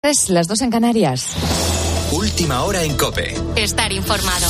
tardes, las 2 en Canarias. Última hora en COPE. Estar informado.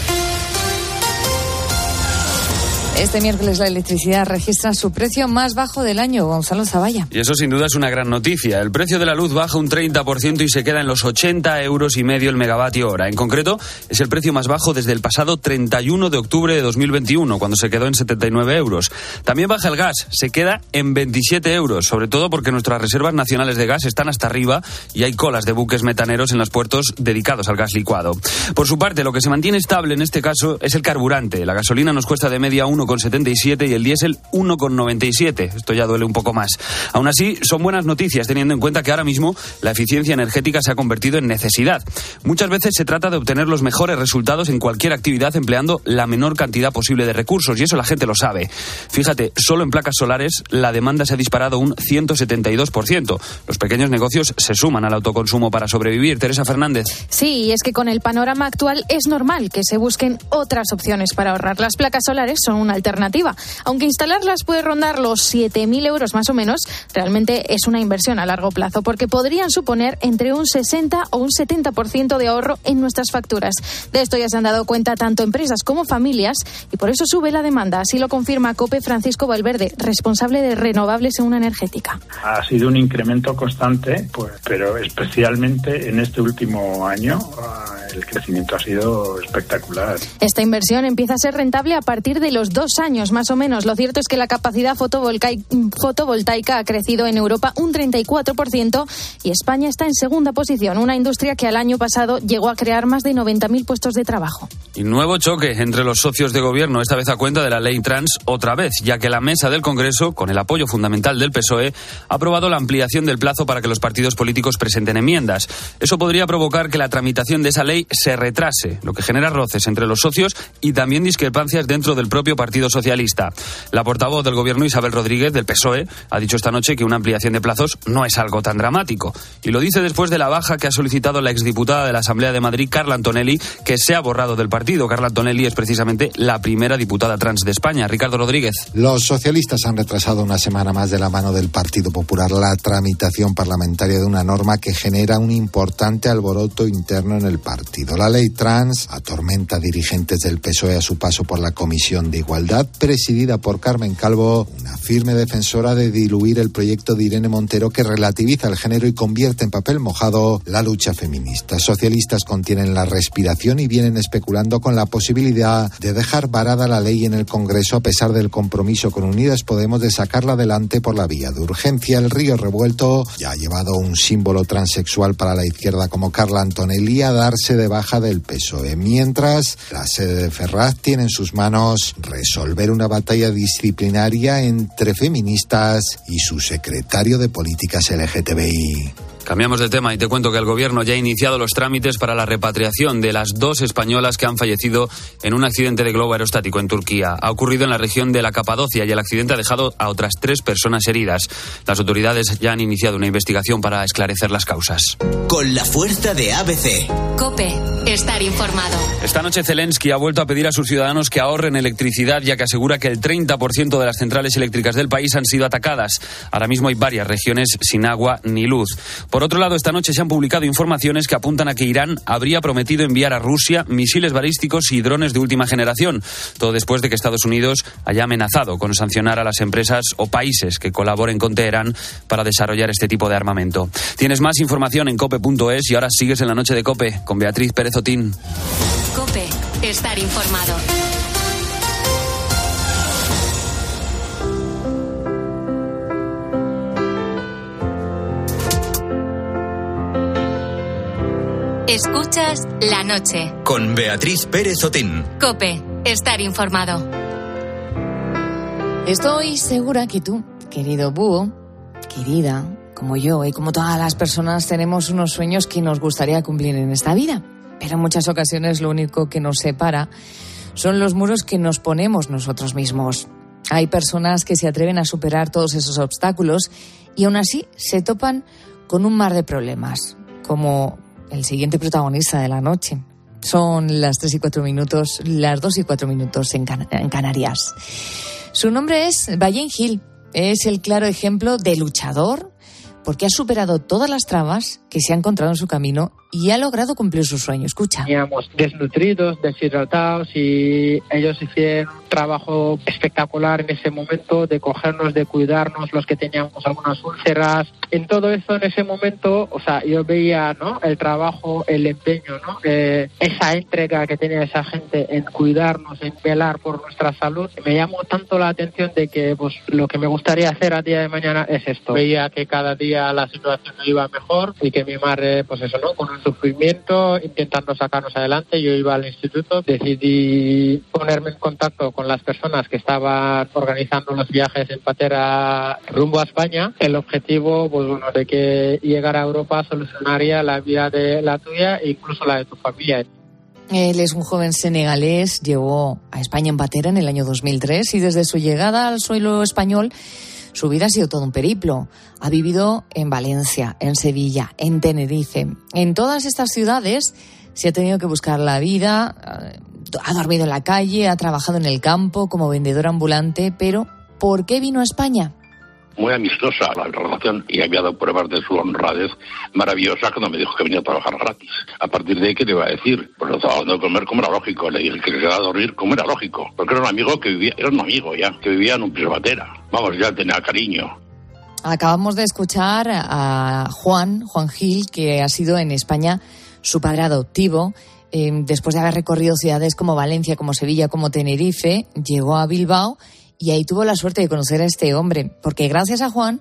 Este miércoles la electricidad registra su precio más bajo del año. Gonzalo Zavalla. Y eso sin duda es una gran noticia. El precio de la luz baja un 30% y se queda en los 80,5 euros el megavatio hora. En concreto, es el precio más bajo desde el pasado 31 de octubre de 2021, cuando se quedó en 79 euros. También baja el gas, se queda en 27 euros, sobre todo porque nuestras reservas nacionales de gas están hasta arriba y hay colas de buques metaneros en los puertos dedicados al gas licuado. Por su parte, lo que se mantiene estable en este caso es el carburante. La gasolina nos cuesta de media 1,77 y el diésel 1,97. Esto ya duele un poco más. Aún así, son buenas noticias teniendo en cuenta que ahora mismo la eficiencia energética se ha convertido en necesidad. Muchas veces se trata de obtener los mejores resultados en cualquier actividad empleando la menor cantidad posible de recursos, y eso la gente lo sabe. Fíjate, solo en placas solares la demanda se ha disparado un 172%. Los pequeños negocios se suman al autoconsumo para sobrevivir. Teresa Fernández. Sí, y es que con el panorama actual es normal que se busquen otras opciones para ahorrar. Las placas solares son una alternativa. Aunque instalarlas puede rondar los 7.000 euros más o menos, realmente es una inversión a largo plazo, porque podrían suponer entre un 60 o un 70% de ahorro en nuestras facturas. De esto ya se han dado cuenta tanto empresas como familias y por eso sube la demanda. Así lo confirma COPE Francisco Valverde, responsable de renovables en una energética. Ha sido un incremento constante, pero especialmente en este último año el crecimiento ha sido espectacular. Esta inversión empieza a ser rentable a partir de los 2 años más o menos. Lo cierto es que la capacidad fotovoltaica ha crecido en Europa un 34% y España está en segunda posición, una industria que al año pasado llegó a crear más de 90.000 puestos de trabajo. Y nuevo choque entre los socios de gobierno, esta vez a cuenta de la ley trans, otra vez, ya que la mesa del Congreso, con el apoyo fundamental del PSOE, ha aprobado la ampliación del plazo para que los partidos políticos presenten enmiendas. Eso podría provocar que la tramitación de esa ley se retrase, lo que genera roces entre los socios y también discrepancias dentro del propio Partido Socialista. La portavoz del Gobierno, Isabel Rodríguez, del PSOE, ha dicho esta noche que una ampliación de plazos no es algo tan dramático. Y lo dice después de la baja que ha solicitado la exdiputada de la Asamblea de Madrid, Carla Antonelli, que se ha borrado del partido. Carla Antonelli es precisamente la primera diputada trans de España. Ricardo Rodríguez. Los socialistas han retrasado una semana más de la mano del Partido Popular la tramitación parlamentaria de una norma que genera un importante alboroto interno en el partido. La ley trans atormenta a dirigentes del PSOE a su paso por la Comisión de Igualdad, presidida por Carmen Calvo, una firme defensora de diluir el proyecto de Irene Montero que relativiza el género y convierte en papel mojado la lucha feminista. Socialistas contienen la respiración y vienen especulando con la posibilidad de dejar varada la ley en el Congreso a pesar del compromiso con Unidas Podemos de sacarla adelante por la vía de urgencia. El río revuelto ya ha llevado un símbolo transexual para la izquierda como Carla Antonelli a darse de baja del PSOE, mientras la sede de Ferraz tiene en sus manos resolver una batalla disciplinaria entre feministas y su secretario de Políticas LGTBI. Cambiamos de tema y te cuento que el Gobierno ya ha iniciado los trámites para la repatriación de las 2 españolas que han fallecido en un accidente de globo aerostático en Turquía. Ha ocurrido en la región de la Capadocia y el accidente ha dejado a otras 3 personas heridas. Las autoridades ya han iniciado una investigación para esclarecer las causas. Con la fuerza de ABC. COPE. Estar informado. Esta noche Zelensky ha vuelto a pedir a sus ciudadanos que ahorren electricidad, ya que asegura que el 30% de las centrales eléctricas del país han sido atacadas. Ahora mismo hay varias regiones sin agua ni luz. Por otro lado, esta noche se han publicado informaciones que apuntan a que Irán habría prometido enviar a Rusia misiles balísticos y drones de última generación, todo después de que Estados Unidos haya amenazado con sancionar a las empresas o países que colaboren con Teherán para desarrollar este tipo de armamento. Tienes más información en cope.es y ahora sigues en la noche de COPE con Beatriz Pérez Otín. COPE. Estar informado. Escuchas La Noche. Con Beatriz Pérez Otín. COPE. Estar informado. Estoy segura que tú, querido búho, querida, como yo y como todas las personas, tenemos unos sueños que nos gustaría cumplir en esta vida. Pero en muchas ocasiones lo único que nos separa son los muros que nos ponemos nosotros mismos. Hay personas que se atreven a superar todos esos obstáculos y aún así se topan con un mar de problemas, como el siguiente protagonista de la noche. Son las 3 y 4 minutos, las 2 y 4 minutos en Canarias. Su nombre es Vallén Gil. Es el claro ejemplo de luchador, porque ha superado todas las trabas que se ha encontrado en su camino y ha logrado cumplir su sueño. Escucha. Teníamos desnutridos, deshidratados y ellos hicieron un trabajo espectacular en ese momento de cogernos, de cuidarnos, los que teníamos algunas úlceras. En todo eso, en ese momento, o sea, yo veía, ¿no?, el trabajo, el empeño, ¿no?, esa entrega que tenía esa gente en cuidarnos, en velar por nuestra salud. Me llamó tanto la atención de que, pues, lo que me gustaría hacer a día de mañana es esto. Veía que cada día la situación iba mejor y que mi madre, pues eso, ¿no?, con un sufrimiento, intentando sacarnos adelante. Yo iba al instituto, decidí ponerme en contacto con las personas que estaban organizando los viajes en patera rumbo a España. El objetivo, pues bueno, de que llegar a Europa solucionaría la vida de la tuya e incluso la de tu familia. Él es un joven senegalés, llegó a España en patera en el año 2003 y desde su llegada al suelo español su vida ha sido todo un periplo. Ha vivido en Valencia, en Sevilla, en Tenerife. En todas estas ciudades se ha tenido que buscar la vida, ha dormido en la calle, ha trabajado en el campo como vendedor ambulante, pero ¿por qué vino a España? Muy amistosa la relación y había dado pruebas de su honradez maravillosa cuando me dijo que venía a trabajar gratis. A partir de ahí, ¿qué le iba a decir? Pues lo estaba dando de comer como era lógico. Le dije que se quedaba a dormir como era lógico. Porque era un amigo que vivía, que vivía en un piso de patera. Vamos, ya tenía cariño. Acabamos de escuchar a Juan Gil, que ha sido en España su padre adoptivo. Después de haber recorrido ciudades como Valencia, como Sevilla, como Tenerife, llegó a Bilbao y ahí tuvo la suerte de conocer a este hombre, porque gracias a Juan,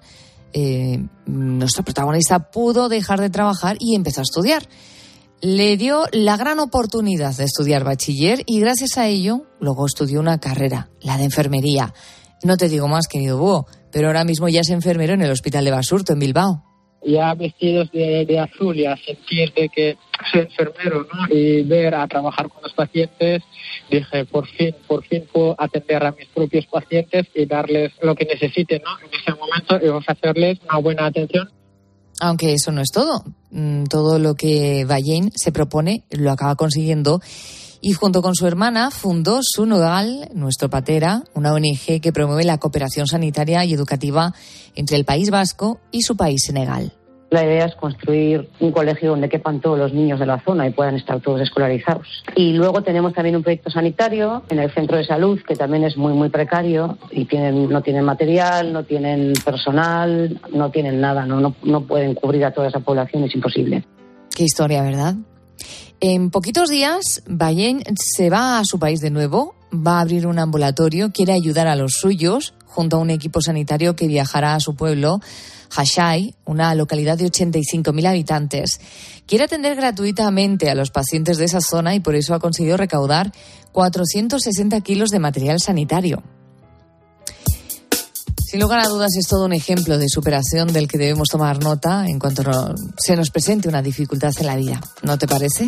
nuestro protagonista pudo dejar de trabajar y empezó a estudiar. Le dio la gran oportunidad de estudiar bachiller y gracias a ello luego estudió una carrera, la de enfermería. No te digo más, querido Búho, pero ahora mismo ya es enfermero en el Hospital de Basurto, en Bilbao. Ya vestidos de azul y a sentir de que soy enfermero, ¿no?, y ver a trabajar con los pacientes, dije, por fin puedo atender a mis propios pacientes y darles lo que necesiten, ¿no?, en ese momento, y ofrecerles una buena atención. Aunque eso no es todo. Todo lo que Bayen se propone lo acaba consiguiendo y junto con su hermana fundó Sunugal, Nuestro Patera, una ONG que promueve la cooperación sanitaria y educativa entre el País Vasco y su país, Senegal. La idea es construir un colegio donde quepan todos los niños de la zona y puedan estar todos escolarizados. Y luego tenemos también un proyecto sanitario en el centro de salud, que también es muy, muy precario y no tienen material, no tienen personal, no tienen nada, no pueden cubrir a toda esa población, es imposible. Qué historia, ¿verdad? En poquitos días, Bayen se va a su país de nuevo, va a abrir un ambulatorio, quiere ayudar a los suyos, junto a un equipo sanitario que viajará a su pueblo, Hashai, una localidad de 85.000 habitantes. Quiere atender gratuitamente a los pacientes de esa zona y por eso ha conseguido recaudar 460 kilos de material sanitario. Sin lugar a dudas es todo un ejemplo de superación del que debemos tomar nota en cuanto se nos presente una dificultad en la vida. ¿No te parece?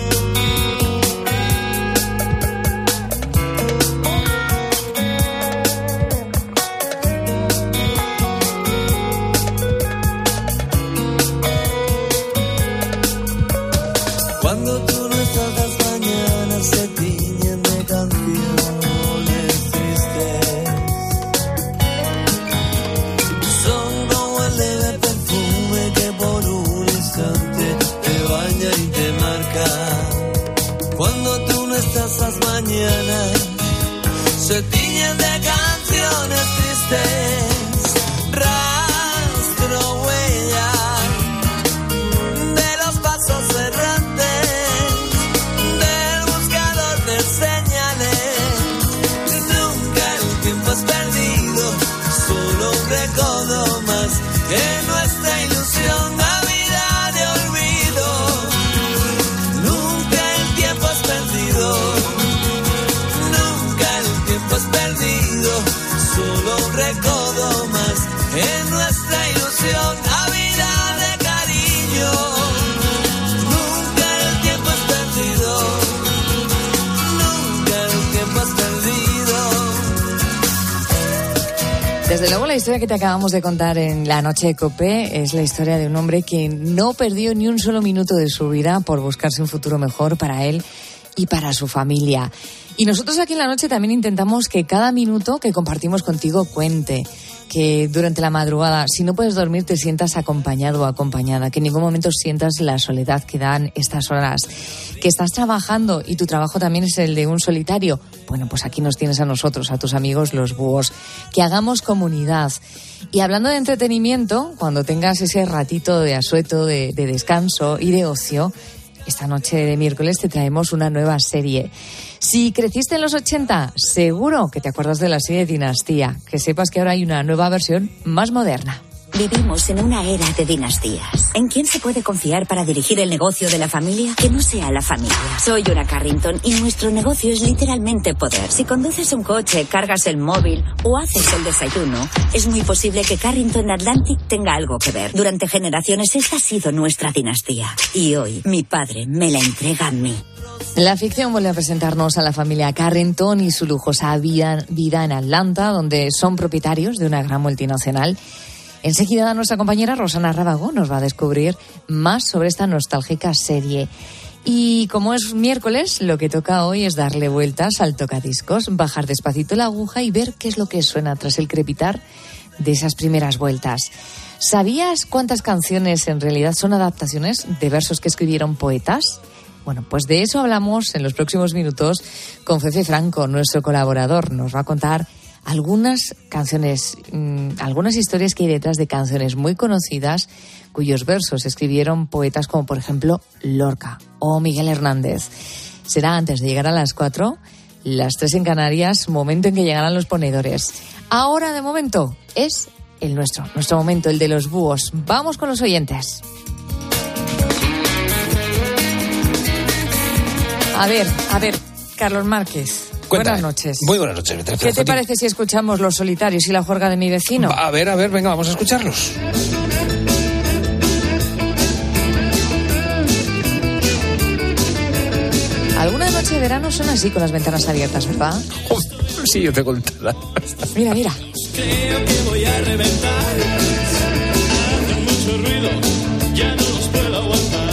Cuando tú no estás, las mañanas se tiñen de canciones tristes. Son como el leve perfume que por un instante te baña y te marca. Cuando tú no estás, las mañanas se tiñen de canciones tristes. Rastro, huella de los pasos errantes. Recodo más que nuestra ilusión, Navidad de olvido. Nunca el tiempo es perdido, nunca el tiempo es perdido. Solo un recodo más en nuestra ilusión, Navidad de cariño. Nunca el tiempo es perdido, nunca el tiempo es perdido. Desde luego la historia que te acabamos de contar en La Noche de COPE es la historia de un hombre que no perdió ni un solo minuto de su vida por buscarse un futuro mejor para él y para su familia. Y nosotros aquí en La Noche también intentamos que cada minuto que compartimos contigo cuente, que durante la madrugada, si no puedes dormir, te sientas acompañado o acompañada, que en ningún momento sientas la soledad que dan estas horas, que estás trabajando y tu trabajo también es el de un solitario. Bueno, pues aquí nos tienes a nosotros, a tus amigos los búhos, que hagamos comunidad. Y hablando de entretenimiento, cuando tengas ese ratito de asueto, de descanso y de ocio, esta noche de miércoles te traemos una nueva serie. Si creciste en los 80, seguro que te acuerdas de la serie Dinastía. Que sepas que ahora hay una nueva versión más moderna. Vivimos en una era de dinastías. ¿En quién se puede confiar para dirigir el negocio de la familia? Que no sea la familia. Soy una Carrington y nuestro negocio es literalmente poder. Si conduces un coche, cargas el móvil o haces el desayuno, es muy posible que Carrington Atlantic tenga algo que ver. Durante generaciones esta ha sido nuestra dinastía. Y hoy mi padre me la entrega a mí. La ficción vuelve a presentarnos a la familia Carrington y su lujosa vida en Atlanta, donde son propietarios de una gran multinacional. Enseguida nuestra compañera Rosana Rábago nos va a descubrir más sobre esta nostálgica serie. Y como es miércoles, lo que toca hoy es darle vueltas al tocadiscos, bajar despacito la aguja y ver qué es lo que suena tras el crepitar de esas primeras vueltas. ¿Sabías cuántas canciones en realidad son adaptaciones de versos que escribieron poetas? Bueno, pues de eso hablamos en los próximos minutos con Fefe Franco, nuestro colaborador. Nos va a contar algunas canciones, algunas historias que hay detrás de canciones muy conocidas cuyos versos escribieron poetas como por ejemplo Lorca o Miguel Hernández. Será antes de llegar a las 4, las 3 en Canarias, momento en que llegarán los ponedores. Ahora de momento es el nuestro momento, el de los búhos. Vamos con los oyentes. A ver, Carlos Márquez. Cuéntame. Buenas noches. Muy buenas noches. ¿Qué te parece si escuchamos Los Solitarios y la juerga de mi vecino? A ver, venga, vamos a escucharlos. Alguna noche de verano son así con las ventanas abiertas, ¿verdad? Sí, yo te contaré. Mira. Creo que voy a reventar. Hace mucho ruido, ya no los puedo aguantar.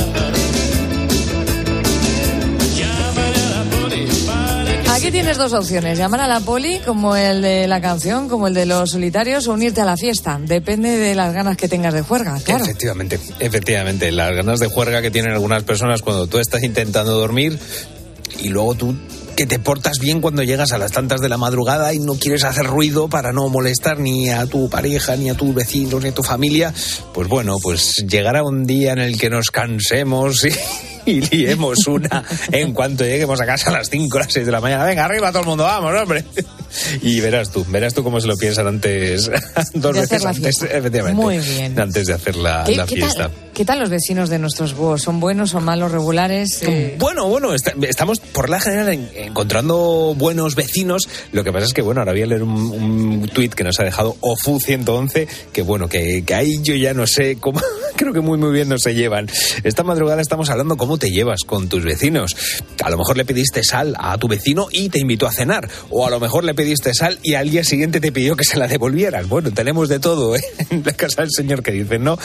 Aquí tienes dos opciones, llamar a la poli como el de la canción, como el de Los Solitarios, o unirte a la fiesta. Depende de las ganas que tengas de juerga, claro. Efectivamente, las ganas de juerga que tienen algunas personas cuando tú estás intentando dormir y luego tú que te portas bien cuando llegas a las tantas de la madrugada y no quieres hacer ruido para no molestar ni a tu pareja, ni a tus vecinos, ni a tu familia. Pues bueno, pues llegará un día en el que nos cansemos y liemos una en cuanto lleguemos a casa a las 5 o las 6 de la mañana. Venga, arriba todo el mundo, vamos, hombre. Y verás tú cómo se lo piensan antes, dos veces antes, efectivamente. Muy bien. Antes de hacer la fiesta. ¿Qué tal los vecinos de nuestros búhos? ¿Son buenos o malos, regulares? Bueno, estamos por la general encontrando buenos vecinos. Lo que pasa es que, bueno, ahora voy a leer un tuit que nos ha dejado Ofu111, que bueno, que ahí yo ya no sé cómo, creo que muy bien no se llevan. Esta madrugada estamos hablando cómo te llevas con tus vecinos. A lo mejor le pediste sal a tu vecino y te invitó a cenar, o a lo mejor le pediste sal y al día siguiente te pidió que se la devolvieras. Bueno, tenemos de todo, ¿eh? En la casa del señor que dicen, ¿no?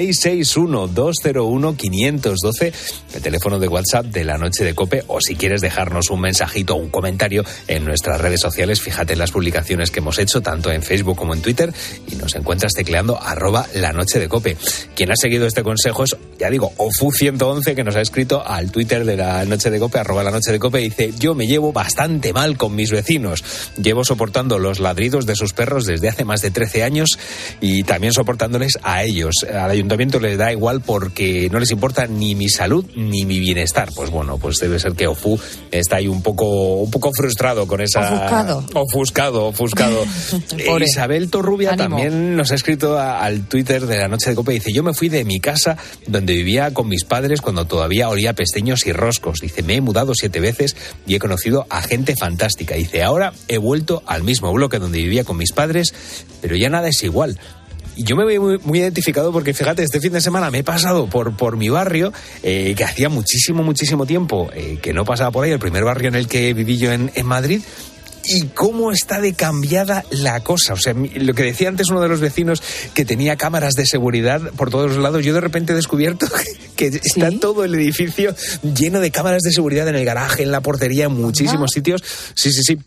661-201-512, el teléfono de WhatsApp de La Noche de COPE, o si quieres dejarnos un mensajito o un comentario en nuestras redes sociales, fíjate en las publicaciones que hemos hecho, tanto en Facebook como en Twitter, y nos encuentras tecleando @La Noche de COPE. Quien ha seguido este consejo es, ya digo, Ofu111, que nos ha escrito al Twitter de La Noche de COPE, @La Noche de COPE, y dice: yo me llevo bastante mal con mis vecinos. Llevo soportando los ladridos de sus perros desde hace más de 13 años y también soportándoles a ellos. Al ayuntamiento les da igual porque no les importa ni mi salud ni mi bienestar. Pues bueno, pues debe ser que Ofu está ahí un poco frustrado con esa... Ofuscado. Isabel Torrubia también nos ha escrito al Twitter de La Noche de COPE. Dice: yo me fui de mi casa donde vivía con mis padres cuando todavía olía a pesteños y roscos. Dice: me he mudado 7 veces y he conocido a gente fantástica. Dice: ahora he vuelto al mismo bloque donde vivía con mis padres, pero ya nada es igual. Y yo me veo muy identificado porque, fíjate, este fin de semana me he pasado por mi barrio, que hacía muchísimo tiempo que no pasaba por ahí, el primer barrio en el que viví yo en Madrid. Y cómo está de cambiada la cosa. O sea, lo que decía antes uno de los vecinos, que tenía cámaras de seguridad por todos los lados, yo de repente he descubierto que está todo el edificio lleno de cámaras de seguridad, en el garaje, en la portería, en muchísimos sitios. Sí.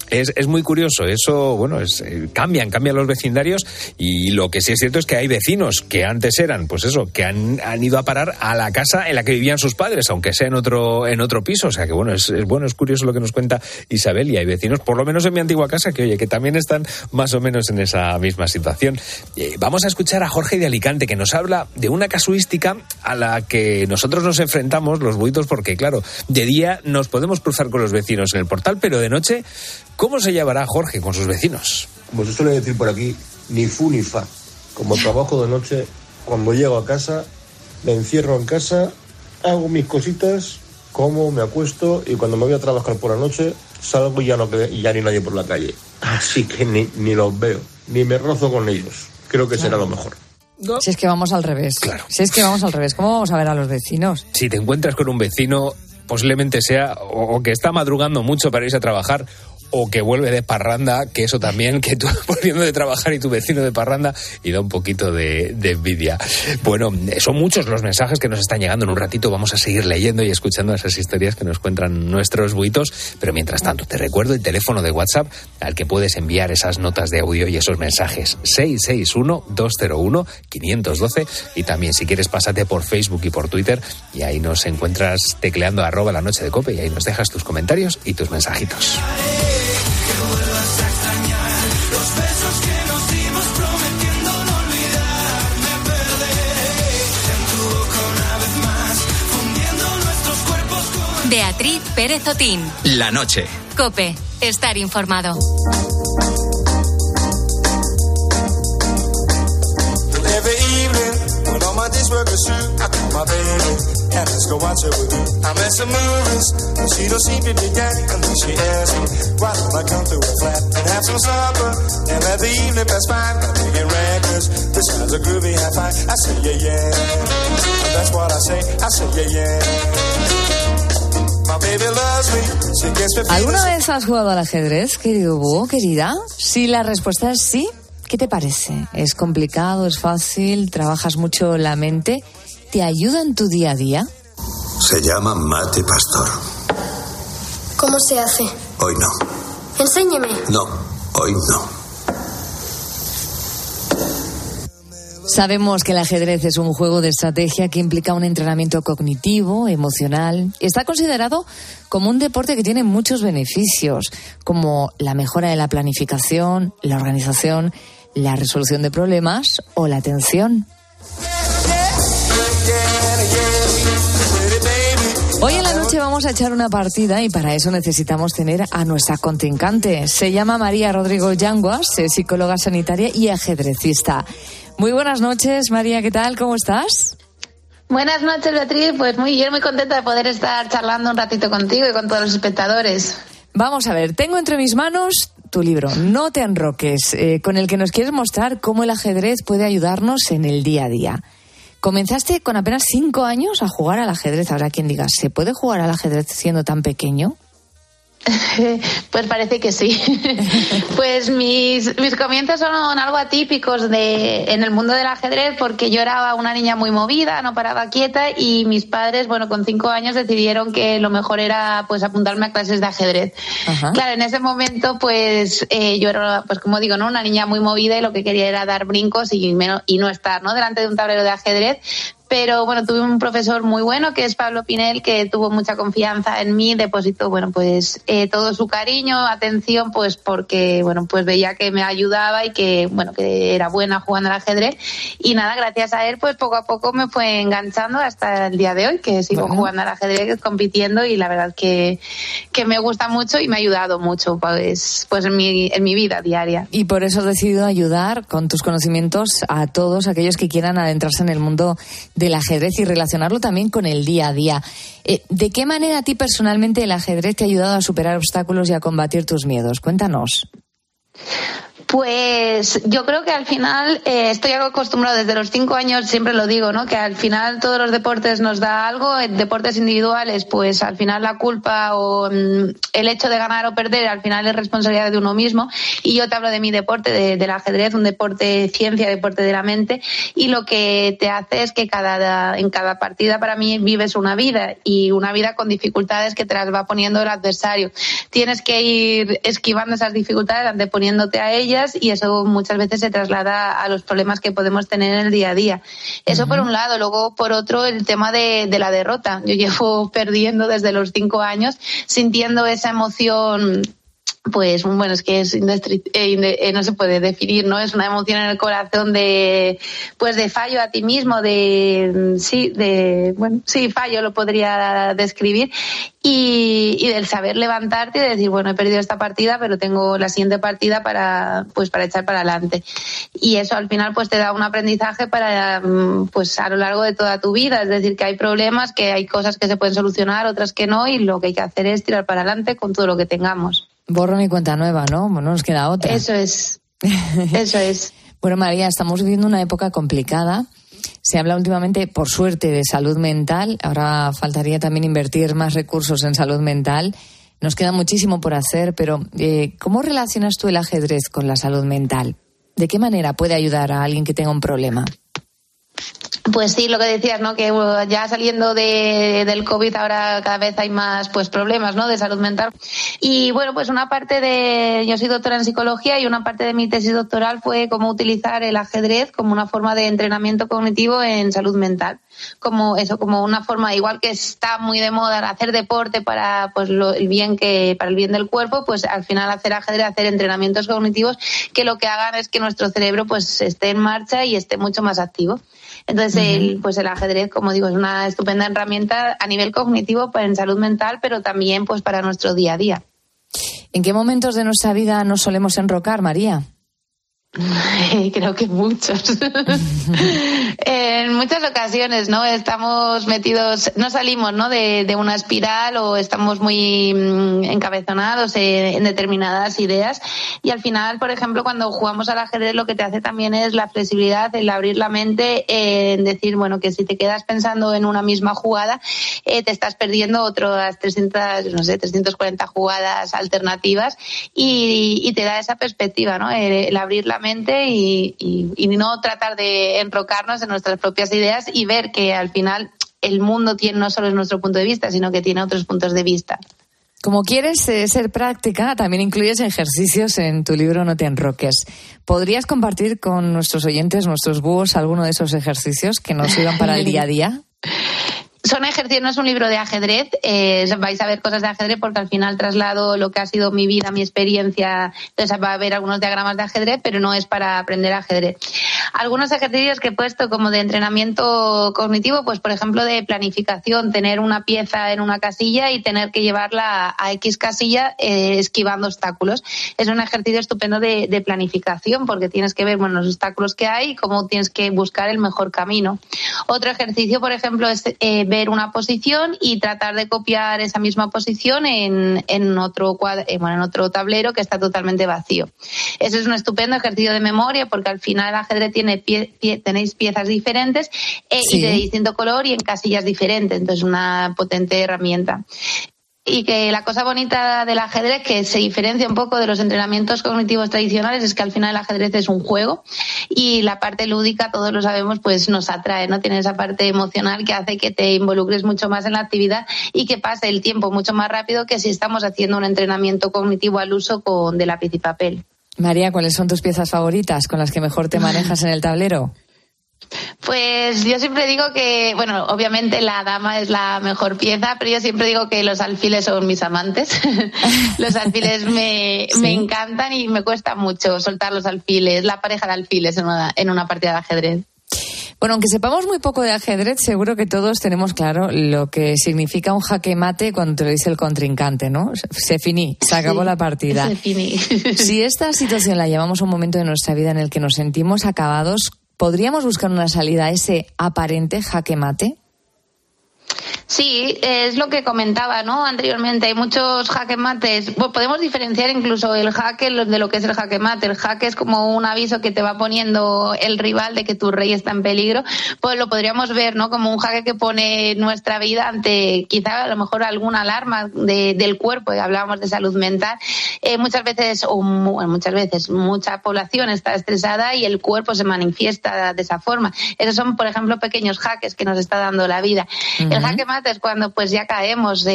Es muy curioso, eso, bueno, cambian los vecindarios, y lo que sí es cierto es que hay vecinos que antes eran, pues eso, que han ido a parar a la casa en la que vivían sus padres, aunque sea en otro piso. O sea que bueno, es curioso lo que nos cuenta Isabel, y hay vecinos, por lo menos en mi antigua casa, que también están más o menos en esa misma situación. Vamos a escuchar a Jorge de Alicante, que nos habla de una casuística a la que nosotros nos enfrentamos, los buitos, porque claro, de día nos podemos cruzar con los vecinos en el portal, pero de noche, ¿cómo se llevará Jorge con sus vecinos? Como se suele decir por aquí, ni fu ni fa. Como trabajo de noche, cuando llego a casa, me encierro en casa, hago mis cositas, como, me acuesto, y cuando me voy a trabajar por la noche, salgo y ya ni nadie por la calle. Así que ni los veo, ni me rozo con ellos. Creo que será lo mejor. No. Si es que vamos al revés. Claro. Si es que vamos al revés, ¿cómo vamos a ver a los vecinos? Si te encuentras con un vecino, posiblemente sea o que está madrugando mucho para irse a trabajar, o que vuelve de parranda, que eso también, que tú volviendo de trabajar y tu vecino de parranda, y da un poquito de envidia. Bueno, son muchos los mensajes que nos están llegando. En un ratito vamos a seguir leyendo y escuchando esas historias que nos cuentan nuestros buitos, pero mientras tanto te recuerdo el teléfono de WhatsApp al que puedes enviar esas notas de audio y esos mensajes: 661-201-512, y también si quieres pásate por Facebook y por Twitter, y ahí nos encuentras tecleando @lanochedecope, y ahí nos dejas tus comentarios y tus mensajitos. Beatriz Pérez Otín. La noche. COPE. Estar informado. ¿Alguna vez has jugado al ajedrez, querido búho, querida? Si la respuesta es sí, ¿qué te parece? ¿Es complicado, es fácil, trabajas mucho la mente? ¿Te ayuda en tu día a día? Se llama mate pastor. ¿Cómo se hace? Hoy no. Enséñeme. No, hoy no. Sabemos que el ajedrez es un juego de estrategia que implica un entrenamiento cognitivo, emocional. Está considerado como un deporte que tiene muchos beneficios, como la mejora de la planificación, la organización, la resolución de problemas o la atención. Hoy en la noche vamos a echar una partida y para eso necesitamos tener a nuestra contrincante. Se llama María Rodrigo Yanguas, es psicóloga sanitaria y ajedrecista. Muy buenas noches, María, ¿qué tal? ¿Cómo estás? Buenas noches, Beatriz. Pues muy bien, muy contenta de poder estar charlando un ratito contigo y con todos los espectadores. Vamos a ver, tengo entre mis manos tu libro, No te enroques, con el que nos quieres mostrar cómo el ajedrez puede ayudarnos en el día a día. Comenzaste con apenas 5 años a jugar al ajedrez. Habrá quien diga, ¿se puede jugar al ajedrez siendo tan pequeño? Pues parece que sí. Pues mis comienzos son algo atípicos en el mundo del ajedrez, porque yo era una niña muy movida, no paraba quieta, y mis padres, bueno, con 5 años decidieron que lo mejor era pues apuntarme a clases de ajedrez. Ajá. Claro, en ese momento pues yo era, pues como digo, ¿no?, una niña muy movida, y lo que quería era dar brincos y no estar, ¿no?, delante de un tablero de ajedrez. Pero bueno, tuve un profesor muy bueno, que es Pablo Pinel, que tuvo mucha confianza en mí, depositó, bueno, pues todo su cariño, atención, pues porque, bueno, pues veía que me ayudaba y que, bueno, que era buena jugando al ajedrez. Y nada, gracias a él, pues poco a poco me fue enganchando hasta el día de hoy, que sigo jugando al ajedrez, compitiendo, y la verdad que me gusta mucho y me ha ayudado mucho, pues en mi vida diaria. Y por eso has decidido ayudar con tus conocimientos a todos aquellos que quieran adentrarse en el mundo del ajedrez y relacionarlo también con el día a día. ¿De qué manera a ti personalmente el ajedrez te ha ayudado a superar obstáculos y a combatir tus miedos? Cuéntanos. Pues yo creo que al final estoy algo acostumbrado desde los 5 años, siempre lo digo, ¿no? Que al final todos los deportes nos da algo, en deportes individuales, pues al final la culpa o el hecho de ganar o perder al final es responsabilidad de uno mismo. Y yo te hablo de mi deporte, del ajedrez, un deporte ciencia, deporte de la mente, y lo que te hace es que en cada partida para mí vives una vida, y una vida con dificultades que te las va poniendo el adversario. Tienes que ir esquivando esas dificultades, anteponiéndote a ellas, y eso muchas veces se traslada a los problemas que podemos tener en el día a día. Eso por un lado. Luego, por otro, el tema de la derrota. Yo llevo perdiendo desde los 5 años, sintiendo esa emoción. Pues bueno, es que no se puede definir, ¿no? Es una emoción en el corazón de fallo a ti mismo, fallo lo podría describir, y del saber levantarte y de decir, bueno, he perdido esta partida, pero tengo la siguiente partida para echar para adelante. Y eso al final pues te da un aprendizaje para pues a lo largo de toda tu vida, es decir, que hay problemas, que hay cosas que se pueden solucionar, otras que no, y lo que hay que hacer es tirar para adelante con todo lo que tengamos. Borrón y cuenta nueva, ¿no? No nos queda otra. Eso es. Eso es. Bueno, María, estamos viviendo una época complicada. Se habla últimamente, por suerte, de salud mental. Ahora faltaría también invertir más recursos en salud mental. Nos queda muchísimo por hacer, pero ¿cómo relacionas tú el ajedrez con la salud mental? ¿De qué manera puede ayudar a alguien que tenga un problema? Pues sí, lo que decías, ¿no? Que ya saliendo del COVID ahora cada vez hay más pues problemas, ¿no? De salud mental. Y bueno, pues una parte yo soy doctora en psicología, y una parte de mi tesis doctoral fue cómo utilizar el ajedrez como una forma de entrenamiento cognitivo en salud mental. Como una forma, igual que está muy de moda hacer deporte para el bien del cuerpo, pues al final hacer ajedrez, hacer entrenamientos cognitivos que lo que hagan es que nuestro cerebro pues esté en marcha y esté mucho más activo. Entonces, el ajedrez, como digo, es una estupenda herramienta a nivel cognitivo en salud mental, pero también pues para nuestro día a día. ¿En qué momentos de nuestra vida nos solemos enrocar, María? Creo que muchos. En muchas ocasiones, ¿no? Estamos metidos, no salimos, ¿no? de una espiral, o estamos muy encabezonados en determinadas ideas, y al final, por ejemplo, cuando jugamos al ajedrez, lo que te hace también es la flexibilidad, el abrir la mente, en decir, bueno, que si te quedas pensando en una misma jugada, te estás perdiendo otras 340 jugadas alternativas, y te da esa perspectiva, ¿no? El abrir la mente y no tratar de enrocarnos en nuestras propias ideas, y ver que al final el mundo no solo es nuestro punto de vista, sino que tiene otros puntos de vista. Como quieres ser práctica, también incluyes ejercicios en tu libro No te enroques. ¿Podrías compartir con nuestros oyentes, nuestros búhos, alguno de esos ejercicios que nos sirvan para el día a día? Son ejercicios, no es un libro de ajedrez, vais a ver cosas de ajedrez porque al final traslado lo que ha sido mi vida, mi experiencia, entonces va a haber algunos diagramas de ajedrez, pero no es para aprender ajedrez. Algunos ejercicios que he puesto como de entrenamiento cognitivo, pues por ejemplo de planificación, tener una pieza en una casilla y tener que llevarla a X casilla esquivando obstáculos. Es un ejercicio estupendo de planificación porque tienes que ver los obstáculos que hay y cómo tienes que buscar el mejor camino. Otro ejercicio, por ejemplo, es ver una posición y tratar de copiar esa misma posición en otro tablero que está totalmente vacío. Eso es un estupendo ejercicio de memoria porque al final el ajedrez tenéis piezas diferentes y de distinto color y en casillas diferentes, entonces una potente herramienta. Y que la cosa bonita del ajedrez, que se diferencia un poco de los entrenamientos cognitivos tradicionales, es que al final el ajedrez es un juego y la parte lúdica, todos lo sabemos, pues nos atrae, ¿no? Tiene esa parte emocional que hace que te involucres mucho más en la actividad y que pase el tiempo mucho más rápido que si estamos haciendo un entrenamiento cognitivo al uso de lápiz y papel. María, ¿cuáles son tus piezas favoritas con las que mejor te manejas en el tablero? Pues yo siempre digo que, bueno, obviamente la dama es la mejor pieza, pero yo siempre digo que los alfiles son mis amantes. Los alfiles me encantan y me cuesta mucho soltar los alfiles, la pareja de alfiles en una partida de ajedrez. Bueno, aunque sepamos muy poco de ajedrez, seguro que todos tenemos claro lo que significa un jaque mate cuando te lo dice el contrincante, ¿no? Se acabó la partida. Se finí. Si esta situación la llevamos a un momento de nuestra vida en el que nos sentimos acabados, ¿podríamos buscar una salida a ese aparente jaque mate? Sí, es lo que comentaba, ¿no? Anteriormente, hay muchos jaque mates. Pues podemos diferenciar incluso el jaque de lo que es el jaque mate. El jaque es como un aviso que te va poniendo el rival de que tu rey está en peligro. Pues lo podríamos ver, ¿no? Como un jaque que pone nuestra vida ante quizá a lo mejor alguna alarma del cuerpo. Hablábamos de salud mental. Muchas veces, mucha población está estresada y el cuerpo se manifiesta de esa forma. Esos son, por ejemplo, pequeños jaques que nos está dando la vida. Uh-huh. El jaque mate es cuando pues ya caemos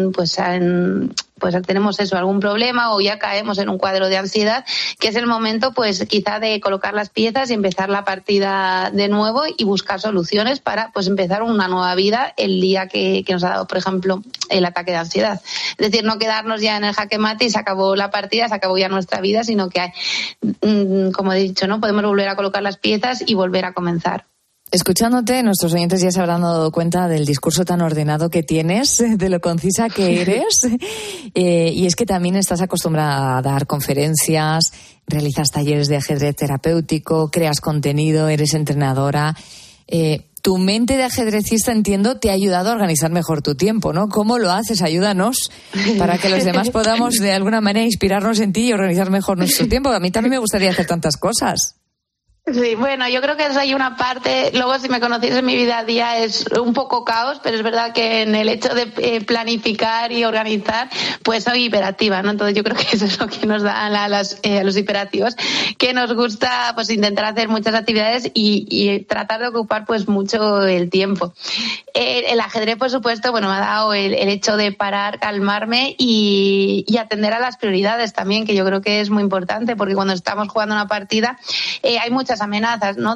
tenemos algún problema o ya caemos en un cuadro de ansiedad, que es el momento pues quizá de colocar las piezas y empezar la partida de nuevo y buscar soluciones para pues empezar una nueva vida el día que nos ha dado, por ejemplo, el ataque de ansiedad. Es decir, no quedarnos ya en el jaque mate y se acabó la partida, se acabó ya nuestra vida, sino que como he dicho, ¿no? Podemos volver a colocar las piezas y volver a comenzar. Escuchándote, nuestros oyentes ya se habrán dado cuenta del discurso tan ordenado que tienes, de lo concisa que eres. Y es que también estás acostumbrada a dar conferencias, realizas talleres de ajedrez terapéutico, creas contenido, eres entrenadora. Tu mente de ajedrecista, entiendo, te ha ayudado a organizar mejor tu tiempo, ¿no? ¿Cómo lo haces? Ayúdanos para que los demás podamos de alguna manera inspirarnos en ti y organizar mejor nuestro tiempo. A mí también me gustaría hacer tantas cosas. Sí, bueno, yo creo que eso hay una parte, luego si me conocéis en mi vida a día es un poco caos, pero es verdad que en el hecho de planificar y organizar, pues soy hiperactiva, ¿no? Entonces yo creo que eso es lo que nos da a los hiperactivos, que nos gusta pues intentar hacer muchas actividades y tratar de ocupar pues mucho el tiempo. El ajedrez, por supuesto, bueno, me ha dado el hecho de parar, calmarme y atender a las prioridades también, que yo creo que es muy importante, porque cuando estamos jugando una partida hay muchas amenazas, ¿no?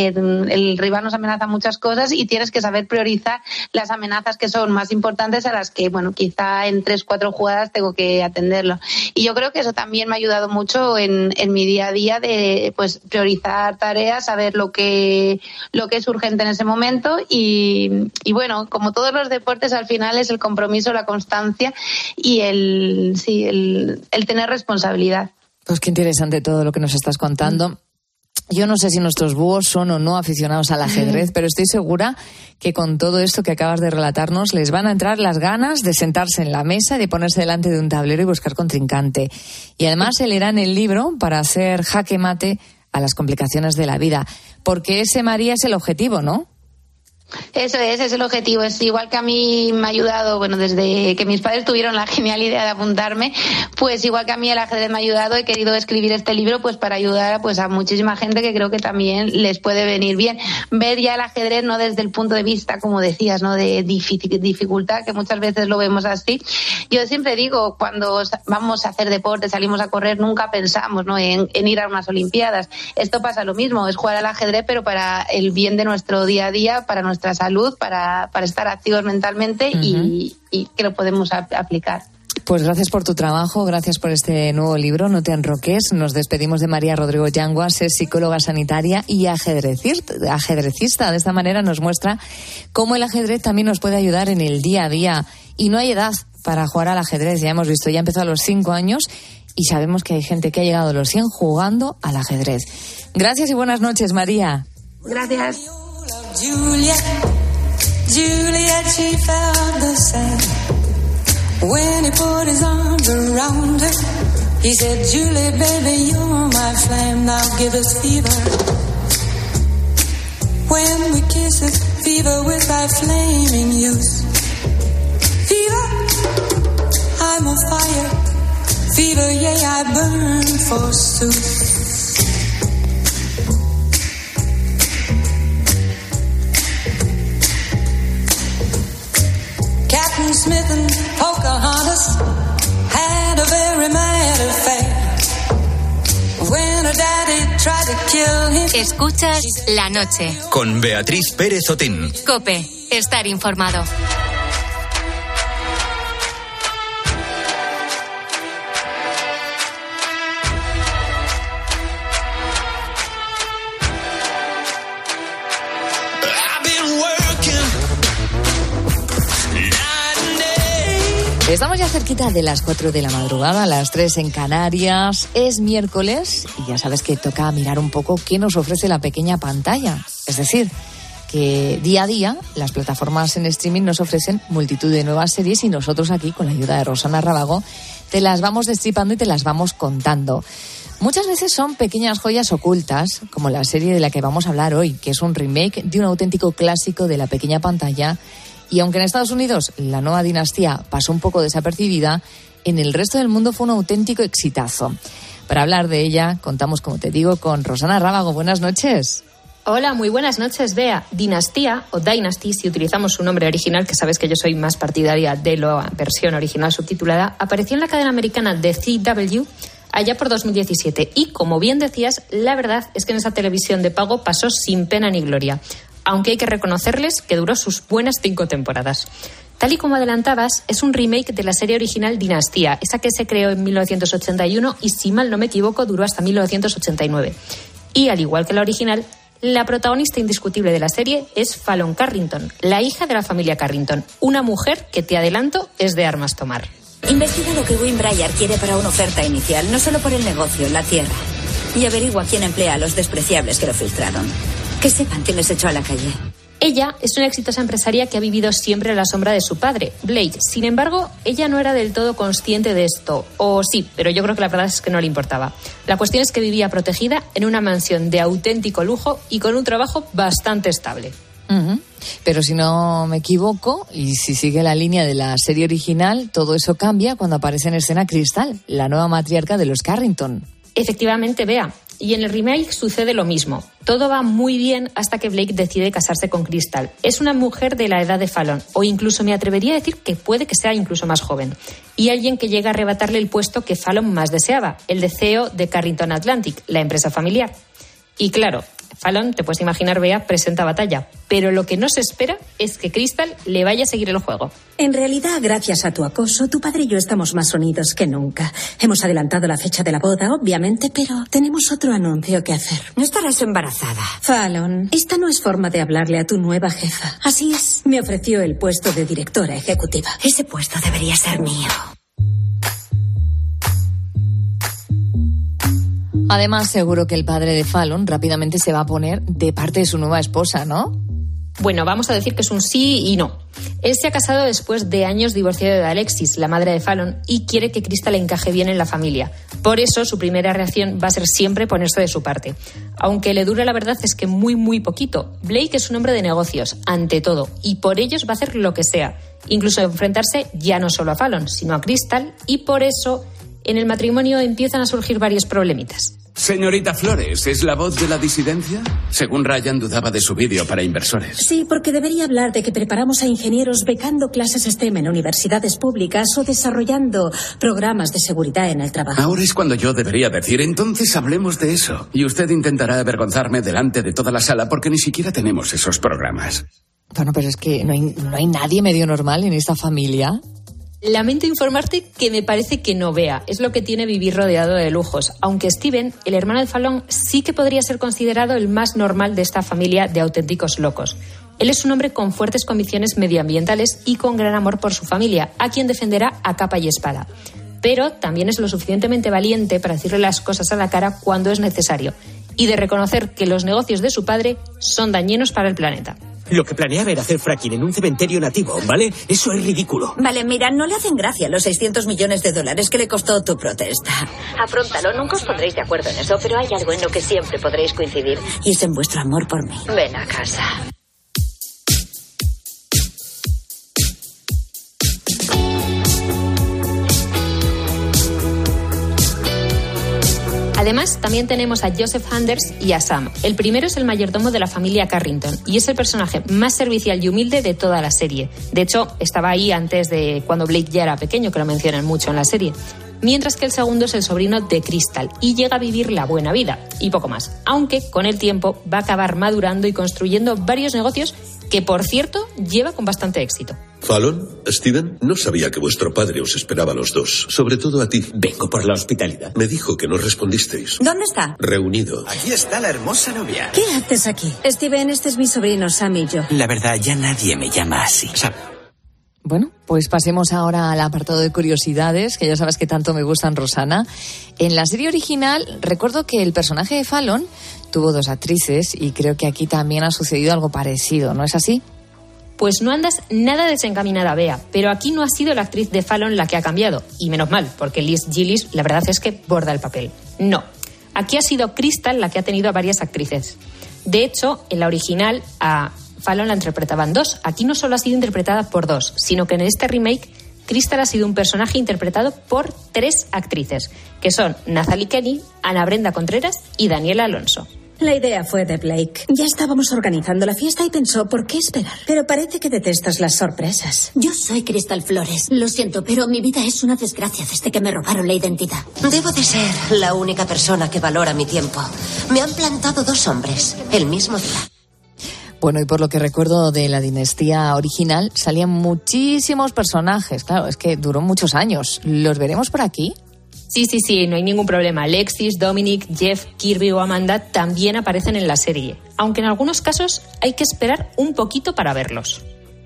El rival nos amenaza muchas cosas y tienes que saber priorizar las amenazas que son más importantes a las que, bueno, quizá en 3-4 jugadas tengo que atenderlo. Y yo creo que eso también me ha ayudado mucho en mi día a día de, pues, priorizar tareas, saber lo que es urgente en ese momento y bueno, como todos los deportes, al final es el compromiso, la constancia y el tener responsabilidad. Pues qué interesante todo lo que nos estás contando. Yo no sé si nuestros búhos son o no aficionados al ajedrez, pero estoy segura que con todo esto que acabas de relatarnos les van a entrar las ganas de sentarse en la mesa y de ponerse delante de un tablero y buscar contrincante. Y además se leerán el libro para hacer jaque mate a las complicaciones de la vida, porque ese, María, es el objetivo, ¿no? Eso es el objetivo. Es igual que a mí me ha ayudado, bueno, desde que mis padres tuvieron la genial idea de apuntarme, pues igual que a mí el ajedrez me ha ayudado, he querido escribir este libro pues para ayudar pues a muchísima gente que creo que también les puede venir bien ver ya el ajedrez no desde el punto de vista, como decías, no de dificultad, que muchas veces lo vemos así. Yo siempre digo, cuando vamos a hacer deporte, salimos a correr, nunca pensamos, ¿no?, en ir a unas olimpiadas. Esto pasa lo mismo, es jugar al ajedrez, pero para el bien de nuestro día a día, para nuestra salud, para estar activos mentalmente y que lo podemos aplicar. Pues gracias por tu trabajo, gracias por este nuevo libro, No te enroques. Nos despedimos de María Rodrigo Yanguas, es psicóloga sanitaria y ajedrecista. De esta manera nos muestra cómo el ajedrez también nos puede ayudar en el día a día. Y no hay edad para jugar al ajedrez, ya hemos visto, ya empezó a los 5 años y sabemos que hay gente que ha llegado a los 100 jugando al ajedrez. Gracias y buenas noches, María. Gracias. Juliet, she felt the same. When he put his arms around her, he said, Julie, baby, you're my flame, now give us fever. When we kiss it, fever with thy flaming youth. Fever, I'm on fire. Fever, yea, I burn forsooth. Captain Smith and Pocahontas had a very mad affair. When her daddy tried to kill him. Escuchas La Noche con Beatriz Pérez Otín. COPE, estar informado. Estamos ya cerquita de las 4 de la madrugada, las 3 en Canarias. Es miércoles y ya sabes que toca mirar un poco qué nos ofrece la pequeña pantalla. Es decir, que día a día las plataformas en streaming nos ofrecen multitud de nuevas series y nosotros aquí, con la ayuda de Rosana Rábago, te las vamos destripando y te las vamos contando. Muchas veces son pequeñas joyas ocultas, como la serie de la que vamos a hablar hoy, que es un remake de un auténtico clásico de la pequeña pantalla. Y aunque en Estados Unidos la nueva Dinastía pasó un poco desapercibida, en el resto del mundo fue un auténtico exitazo. Para hablar de ella, contamos, como te digo, con Rosana Rábago. Buenas noches. Hola, muy buenas noches, Bea. Dinastía, o Dynasty, si utilizamos su nombre original, que sabes que yo soy más partidaria de la versión original subtitulada, apareció en la cadena americana de CW allá por 2017. Y, como bien decías, la verdad es que en esa televisión de pago pasó sin pena ni gloria, aunque hay que reconocerles que duró sus buenas 5 temporadas. Tal y como adelantabas, es un remake de la serie original Dinastía, esa que se creó en 1981 y, si mal no me equivoco, duró hasta 1989. Y, al igual que la original, la protagonista indiscutible de la serie es Fallon Carrington, la hija de la familia Carrington, una mujer que, te adelanto, es de armas tomar. Investiga lo que Wayne Breyer quiere para una oferta inicial, no solo por el negocio, la tierra. Y averigua quién emplea a los despreciables que lo filtraron. Que sepan quién les echó a la calle. Ella es una exitosa empresaria que ha vivido siempre a la sombra de su padre, Blake. Sin embargo, ella no era del todo consciente de esto. O sí, pero yo creo que la verdad es que no le importaba. La cuestión es que vivía protegida en una mansión de auténtico lujo y con un trabajo bastante estable. Uh-huh. Pero si no me equivoco, y si sigue la línea de la serie original, todo eso cambia cuando aparece en escena Crystal, la nueva matriarca de los Carrington. Efectivamente, Bea. Y en el remake sucede lo mismo. Todo va muy bien hasta que Blake decide casarse con Crystal. Es una mujer de la edad de Fallon, o incluso me atrevería a decir que puede que sea incluso más joven. Y alguien que llega a arrebatarle el puesto que Fallon más deseaba, el de CEO de Carrington Atlantic, la empresa familiar. Y claro, Fallon, te puedes imaginar, Bea, presenta batalla. Pero lo que no se espera es que Crystal le vaya a seguir el juego. En realidad, gracias a tu acoso, tu padre y yo estamos más unidos que nunca. Hemos adelantado la fecha de la boda, obviamente, pero tenemos otro anuncio que hacer. No estarás embarazada. Fallon, esta no es forma de hablarle a tu nueva jefa. Así es. Me ofreció el puesto de directora ejecutiva. Ese puesto debería ser mío. Además, seguro que el padre de Fallon rápidamente se va a poner de parte de su nueva esposa, ¿no? Bueno, vamos a decir que es un sí y no. Él se ha casado después de años divorciado de Alexis, la madre de Fallon, y quiere que Crystal encaje bien en la familia. Por eso, su primera reacción va a ser siempre ponerse de su parte. Aunque le dure, la verdad es que muy poquito. Blake es un hombre de negocios, ante todo, y por ellos va a hacer lo que sea. Incluso enfrentarse ya no solo a Fallon, sino a Crystal, y por eso en el matrimonio empiezan a surgir varios problemitas. Señorita Flores, ¿es la voz de la disidencia? Según Ryan, dudaba de su vídeo para inversores. Sí, porque debería hablar de que preparamos a ingenieros becando clases STEM en universidades públicas o desarrollando programas de seguridad en el trabajo. Ahora es cuando yo debería decir, entonces hablemos de eso. Y usted intentará avergonzarme delante de toda la sala porque ni siquiera tenemos esos programas. Bueno, pero es que no hay nadie medio normal en esta familia. Lamento informarte que me parece que no, Bea. Es lo que tiene vivir rodeado de lujos. Aunque Steven, el hermano de Fallon, sí que podría ser considerado el más normal de esta familia de auténticos locos. Él es un hombre con fuertes convicciones medioambientales y con gran amor por su familia, a quien defenderá a capa y espada. Pero también es lo suficientemente valiente para decirle las cosas a la cara cuando es necesario, y de reconocer que los negocios de su padre son dañinos para el planeta. Lo que planeaba era hacer fracking en un cementerio nativo, ¿vale? Eso es ridículo. Vale, mira, no le hacen gracia los $600 millones que le costó tu protesta. Afróntalo, nunca os pondréis de acuerdo en eso, pero hay algo en lo que siempre podréis coincidir, y es en vuestro amor por mí. Ven a casa. Además, también tenemos a Joseph Anders y a Sam. El primero es el mayordomo de la familia Carrington y es el personaje más servicial y humilde de toda la serie. De hecho, estaba ahí antes de cuando Blake ya era pequeño, que lo mencionan mucho en la serie. Mientras que el segundo es el sobrino de Crystal y llega a vivir la buena vida, y poco más. Aunque, con el tiempo, va a acabar madurando y construyendo varios negocios que, por cierto, lleva con bastante éxito. Fallon, Steven, no sabía que vuestro padre os esperaba a los dos, sobre todo a ti. Vengo por la hospitalidad. Me dijo que no respondisteis. ¿Dónde está? Reunidos. Aquí está la hermosa novia. ¿Qué haces aquí? Steven, este es mi sobrino Sam y yo. La verdad, ya nadie me llama así. Sam. Bueno, pues pasemos ahora al apartado de curiosidades, que ya sabes que tanto me gustan, Rosana. En la serie original, recuerdo que el personaje de Fallon tuvo 2 actrices y creo que aquí también ha sucedido algo parecido, ¿no es así? Pues no andas nada desencaminada, Bea, pero aquí no ha sido la actriz de Fallon la que ha cambiado, y menos mal, porque Liz Gillis la verdad es que borda el papel. No, aquí ha sido Crystal la que ha tenido a varias actrices. De hecho, en la original a Fallon la interpretaban 2. Aquí no solo ha sido interpretada por 2, sino que en este remake Crystal ha sido un personaje interpretado por 3 actrices, que son Nathalie Kenny, Ana Brenda Contreras y Daniela Alonso. La idea fue de Blake. Ya estábamos organizando la fiesta y pensó, ¿por qué esperar? Pero parece que detestas las sorpresas. Yo soy Crystal Flores. Lo siento, pero mi vida es una desgracia desde que me robaron la identidad. Debo de ser la única persona que valora mi tiempo. Me han plantado 2 hombres el mismo día. Bueno, y por lo que recuerdo de la dinastía original, salían muchísimos personajes. Claro, es que duró muchos años. ¿Los veremos por aquí? Sí, no hay ningún problema. Alexis, Dominic, Jeff, Kirby o Amanda también aparecen en la serie, aunque en algunos casos hay que esperar un poquito para verlos.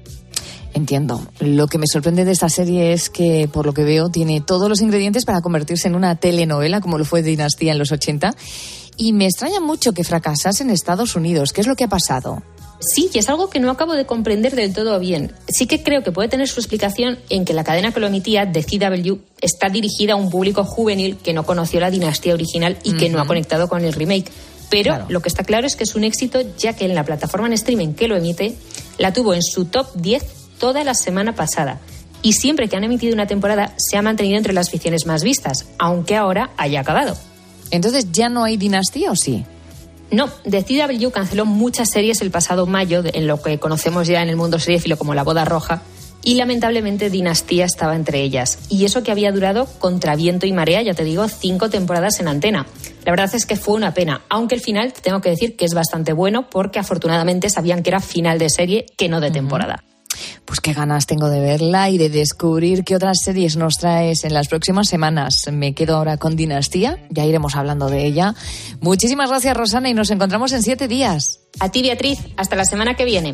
Entiendo. Lo que me sorprende de esta serie es que, por lo que veo, tiene todos los ingredientes para convertirse en una telenovela, como lo fue Dinastía en los 80, y me extraña mucho que fracasase en Estados Unidos. ¿Qué es lo que ha pasado? Sí, y es algo que no acabo de comprender del todo bien. Sí que creo que puede tener su explicación en que la cadena que lo emitía, The CW, está dirigida a un público juvenil que no conoció la dinastía original y que no ha conectado con el remake. Pero Lo que está claro es que es un éxito, ya que en la plataforma en streaming que lo emite, la tuvo en su top 10 toda la semana pasada. Y siempre que han emitido una temporada, se ha mantenido entre las ficciones más vistas, aunque ahora haya acabado. ¿Entonces ya no hay dinastía o sí? No, The CW canceló muchas series el pasado mayo, en lo que conocemos ya en el mundo seriéfilo como La Boda Roja, y lamentablemente Dinastía estaba entre ellas. Y eso que había durado contra viento y marea, ya te digo, 5 temporadas en antena. La verdad es que fue una pena, aunque el final tengo que decir que es bastante bueno, porque afortunadamente sabían que era final de serie, que no de temporada. Pues qué ganas tengo de verla y de descubrir qué otras series nos traes en las próximas semanas. Me quedo ahora con Dinastía, ya iremos hablando de ella. Muchísimas gracias, Rosana, y nos encontramos en 7 días. A ti, Beatriz, hasta la semana que viene.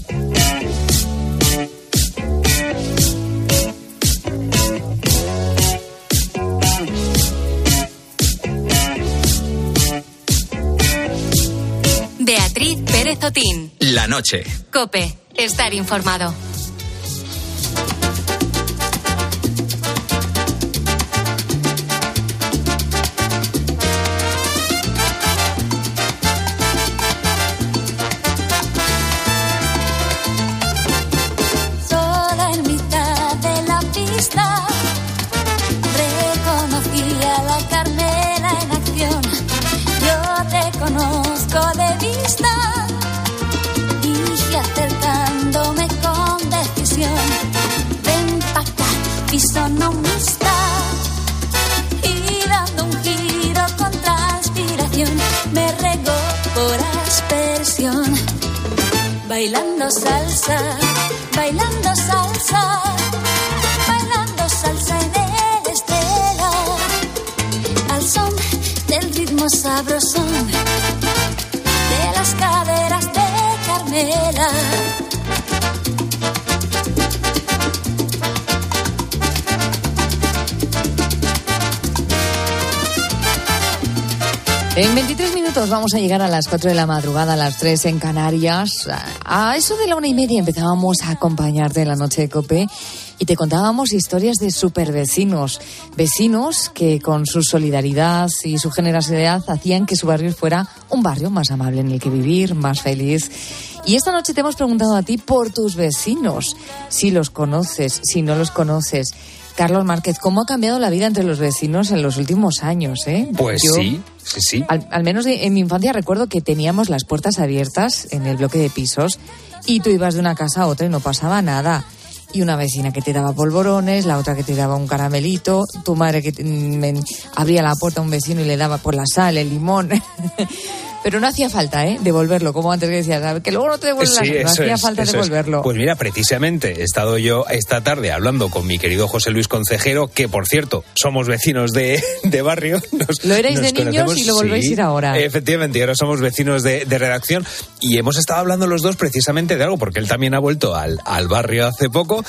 Beatriz Pérez Otín. La noche. COPE. Estar informado. Sola en mitad de la pista, reconocí a la Carmela en acción. Yo te conozco de vista, dije acercándome con decisión. Ven pa' acá, fisonomista, y dando un giro con transpiración, me regó por aspersión. Bailando salsa, bailando salsa, bailando salsa en el estelar, al son del ritmo sabrosón de las caderas de Carmela. En 23 minutos vamos a llegar a las 4 de la madrugada, a las 3 en Canarias. A eso de la 1:30 empezábamos a acompañarte en la noche de COPE y te contábamos historias de supervecinos. Vecinos que con su solidaridad y su generosidad hacían que su barrio fuera un barrio más amable en el que vivir, más feliz. Y esta noche te hemos preguntado a ti por tus vecinos, si los conoces, si no los conoces. Carlos Márquez, ¿cómo ha cambiado la vida entre los vecinos en los últimos años? Pues Yo, sí. Al menos en mi infancia recuerdo que teníamos las puertas abiertas en el bloque de pisos y tú ibas de una casa a otra y no pasaba nada. Y una vecina que te daba polvorones, la otra que te daba un caramelito, tu madre que abría la puerta a un vecino y le daba por la sal, el limón. Pero no hacía falta, devolverlo, como antes que decías, que luego no te devuelven no hacía falta devolverlo. Pues mira, precisamente he estado yo esta tarde hablando con mi querido José Luis Concejero, que por cierto, somos vecinos de barrio. Lo erais de niños y lo volvéis a ir ahora. Efectivamente, y ahora somos vecinos de redacción y hemos estado hablando los dos precisamente de algo, porque él también ha vuelto al barrio hace poco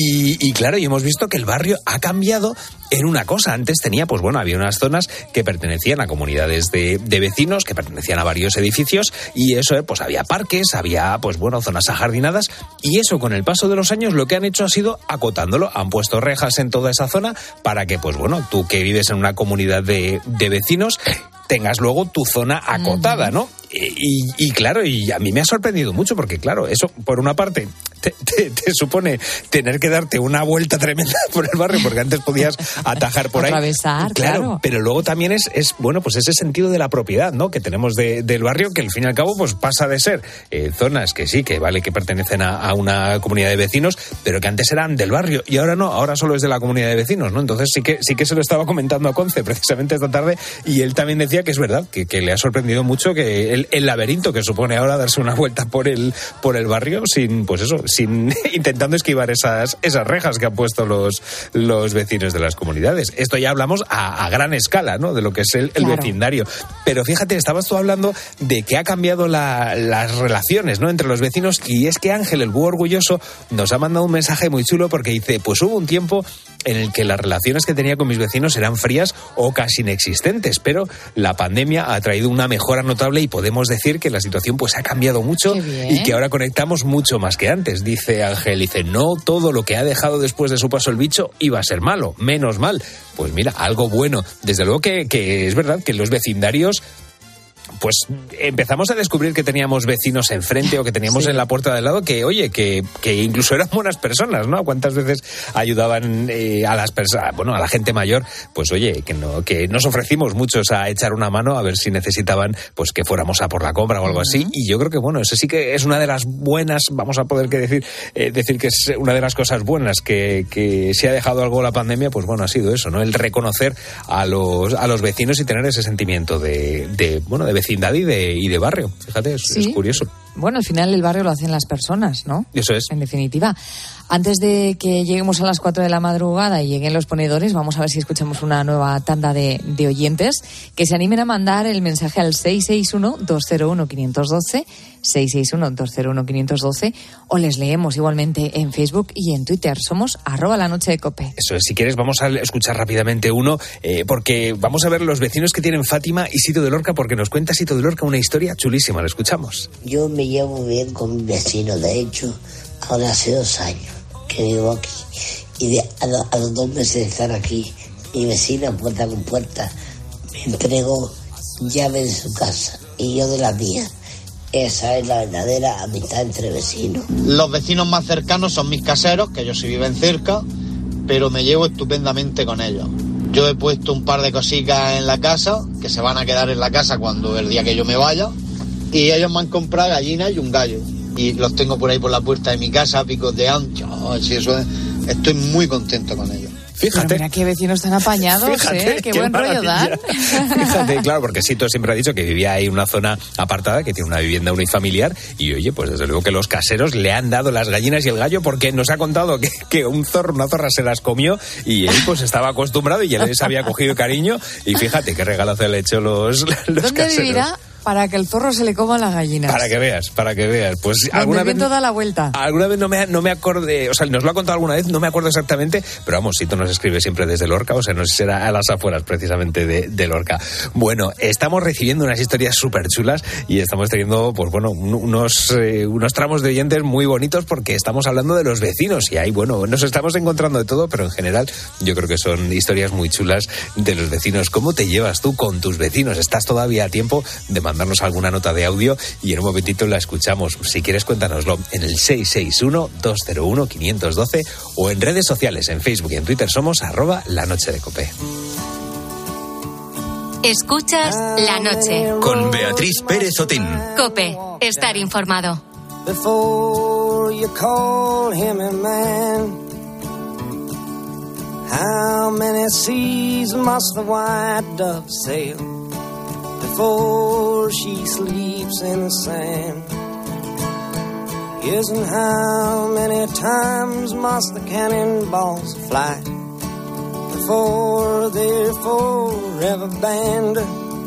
y claro, y hemos visto que el barrio ha cambiado en una cosa. Antes tenía, pues bueno, había unas zonas que pertenecían a comunidades de vecinos, que pertenecían a varios edificios, y eso, pues había parques, había, pues bueno, zonas ajardinadas, y eso con el paso de los años lo que han hecho ha sido acotándolo. Han puesto rejas en toda esa zona para que, pues bueno, tú que vives en una comunidad de vecinos tengas luego tu zona acotada, ¿no? Y claro, y a mí me ha sorprendido mucho porque, claro, eso por una parte te supone tener que darte una vuelta tremenda por el barrio, porque antes podías atajar por ahí. Atravesar, claro. Pero luego también es bueno, pues ese sentido de la propiedad, ¿no?, que tenemos del barrio, que al fin y al cabo pues pasa de ser zonas que sí, que vale, que pertenecen a una comunidad de vecinos, pero que antes eran del barrio y ahora no, ahora solo es de la comunidad de vecinos, ¿no? Entonces sí que se lo estaba comentando a Conce precisamente esta tarde, y él también decía que es verdad, que le ha sorprendido mucho que el laberinto que supone ahora darse una vuelta por el barrio sin, pues eso, intentando esquivar esas rejas que han puesto los vecinos de las comunidades. Esto ya hablamos a gran escala, ¿no?, de lo que es el claro, vecindario. Pero fíjate, estabas tú hablando de que ha cambiado las relaciones, ¿no?, entre los vecinos, y es que Ángel, el búho orgulloso, nos ha mandado un mensaje muy chulo porque dice, pues hubo un tiempo en el que las relaciones que tenía con mis vecinos eran frías o casi inexistentes, pero la pandemia ha traído una mejora notable y podemos decir que la situación pues ha cambiado mucho y que ahora conectamos mucho más que antes. Dice Ángel, dice, no todo lo que ha dejado después de su paso el bicho iba a ser malo, menos mal. Pues mira, algo bueno. Desde luego que es verdad que los vecindarios, pues empezamos a descubrir que teníamos vecinos enfrente o que teníamos en la puerta de al lado que, oye, que incluso eran buenas personas, ¿no? ¿Cuántas veces ayudaban a las personas, bueno, a la gente mayor? Pues oye, que nos ofrecimos muchos a echar una mano a ver si necesitaban, pues que fuéramos a por la compra o algo así. Y yo creo que, bueno, eso sí que es una de las buenas, vamos a poder decir que es una de las cosas buenas que si ha dejado algo la pandemia, pues bueno, ha sido eso, ¿no? El reconocer a los vecinos y tener ese sentimiento de vecindad y de barrio. Fíjate, es curioso. Bueno, al final el barrio lo hacen las personas, ¿no? Eso es. En definitiva. Antes de que lleguemos a las 4 de la madrugada y lleguen los ponedores, vamos a ver si escuchamos una nueva tanda de oyentes que se animen a mandar el mensaje al 661-201-512, 661-201-512, o les leemos igualmente en Facebook y en Twitter. Somos @lanochedecope. Eso es. Si quieres, vamos a escuchar rápidamente uno, porque vamos a ver los vecinos que tienen Fátima y Sito de Lorca, porque nos cuenta Sito de Lorca una historia chulísima. Lo escuchamos. Yo me llevo bien con mi vecino, de hecho, ahora hace 2 años que vivo aquí, y a los 2 meses de estar aquí, mi vecina puerta con puerta me entregó llave de su casa y yo de la mía. Esa es la verdadera amistad entre vecinos. Los vecinos más cercanos son mis caseros, que ellos sí viven cerca, pero me llevo estupendamente con ellos. Yo he puesto un par de cositas en la casa, que se van a quedar en la casa cuando el día que yo me vaya, y ellos me han comprado gallinas y un gallo. Y los tengo por ahí por la puerta de mi casa, picoteando. Estoy muy contento con ellos. Fíjate. Pero mira qué vecinos tan apañados, Fíjate, qué buen rollo dan. Fíjate, claro, porque Sito siempre ha dicho que vivía ahí en una zona apartada, que tiene una vivienda unifamiliar, y oye, pues desde luego que los caseros le han dado las gallinas y el gallo, porque nos ha contado que una zorra se las comió, y él pues estaba acostumbrado y ya les había cogido cariño, y fíjate qué regalazo le ha hecho los ¿Dónde caseros. Vivirá? Para que el zorro se le coma las gallinas. Para que veas. Pues alguna vez da la vuelta. Alguna vez no me acordé, o sea, nos lo ha contado alguna vez, no me acuerdo exactamente, pero vamos, Sito nos escribe siempre desde Lorca, o sea, no sé si será a las afueras precisamente de Lorca. Bueno, estamos recibiendo unas historias súper chulas y estamos teniendo, pues bueno, unos tramos de oyentes muy bonitos, porque estamos hablando de los vecinos y ahí, bueno, nos estamos encontrando de todo, pero en general yo creo que son historias muy chulas de los vecinos. ¿Cómo te llevas tú con tus vecinos? ¿Estás todavía a tiempo de mandarnos alguna nota de audio y en un momentito la escuchamos? Si quieres, cuéntanoslo en el 661-201-512 o en redes sociales, en Facebook y en Twitter somos @lanochedecope. Escuchas La Noche con Beatriz Pérez Otín. Cope, estar informado. Before you call him a man, how many seas must the white dove sail before she sleeps in the sand. Yes, and how many times must the cannonballs fly before they're forever banned?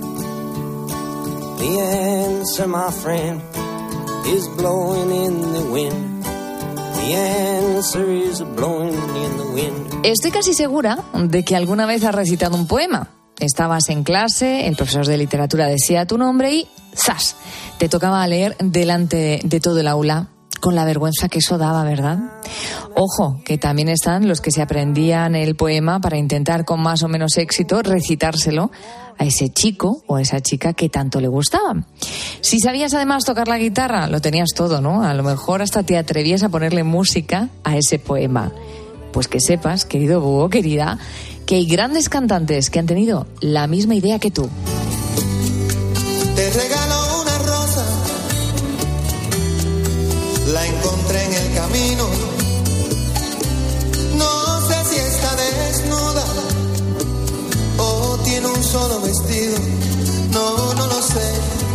The answer, my friend, is blowing in the wind. The answer is blowing in the wind. Estoy casi segura de que alguna vez has recitado un poema. Estabas en clase, el profesor de literatura decía tu nombre y ¡zas! Te tocaba leer delante de todo el aula, con la vergüenza que eso daba, ¿verdad? Ojo, que también están los que se aprendían el poema para intentar con más o menos éxito recitárselo a ese chico o a esa chica que tanto le gustaba. Si sabías además tocar la guitarra, lo tenías todo, ¿no? A lo mejor hasta te atrevías a ponerle música a ese poema. Pues que sepas, querido búho, querida, que hay grandes cantantes que han tenido la misma idea que tú. Te regalo una rosa, la encontré en el camino. No sé si está desnuda o tiene un solo vestido. No lo sé.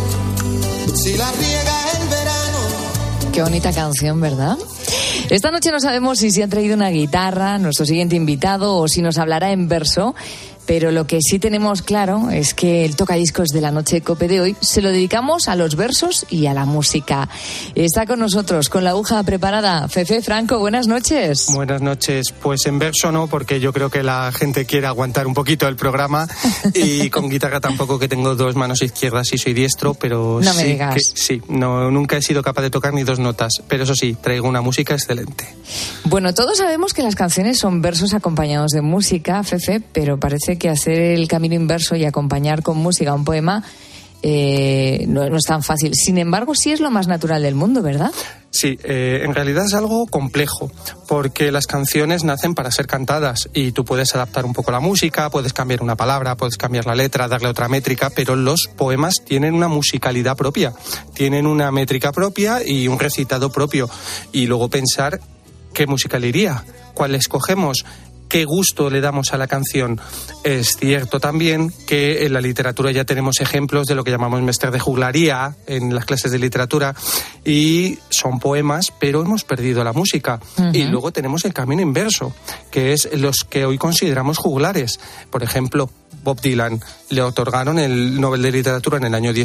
Si la riega el verano. Qué bonita canción, ¿verdad? Esta noche no sabemos si se ha traído una guitarra nuestro siguiente invitado o si nos hablará en verso, pero lo que sí tenemos claro es que el tocadiscos de la noche de COPE de hoy se lo dedicamos a los versos y a la música. Está con nosotros, con la aguja preparada, Fefe Franco, buenas noches. Buenas noches, pues en verso no, porque yo creo que la gente quiere aguantar un poquito el programa, y con guitarra tampoco, que tengo dos manos izquierdas y soy diestro, pero no sí, me digas. Nunca he sido capaz de tocar ni dos notas, pero eso sí, traigo una música excelente. Bueno, todos sabemos que las canciones son versos acompañados de música, Fefe, pero parece que hacer el camino inverso y acompañar con música un poema no es tan fácil. Sin embargo, sí es lo más natural del mundo, ¿verdad? Sí, en realidad es algo complejo, porque las canciones nacen para ser cantadas y tú puedes adaptar un poco la música, puedes cambiar una palabra, puedes cambiar la letra, darle otra métrica, pero los poemas tienen una musicalidad propia, tienen una métrica propia y un recitado propio. Y luego pensar qué música le iría, cuál escogemos, qué gusto le damos a la canción. Es cierto también que en la literatura ya tenemos ejemplos de lo que llamamos mestre de juglaría en las clases de literatura, y son poemas, pero hemos perdido la música. Uh-huh. Y luego tenemos el camino inverso, que es los que hoy consideramos juglares. Por ejemplo, Bob Dylan le otorgaron el Nobel de Literatura en el año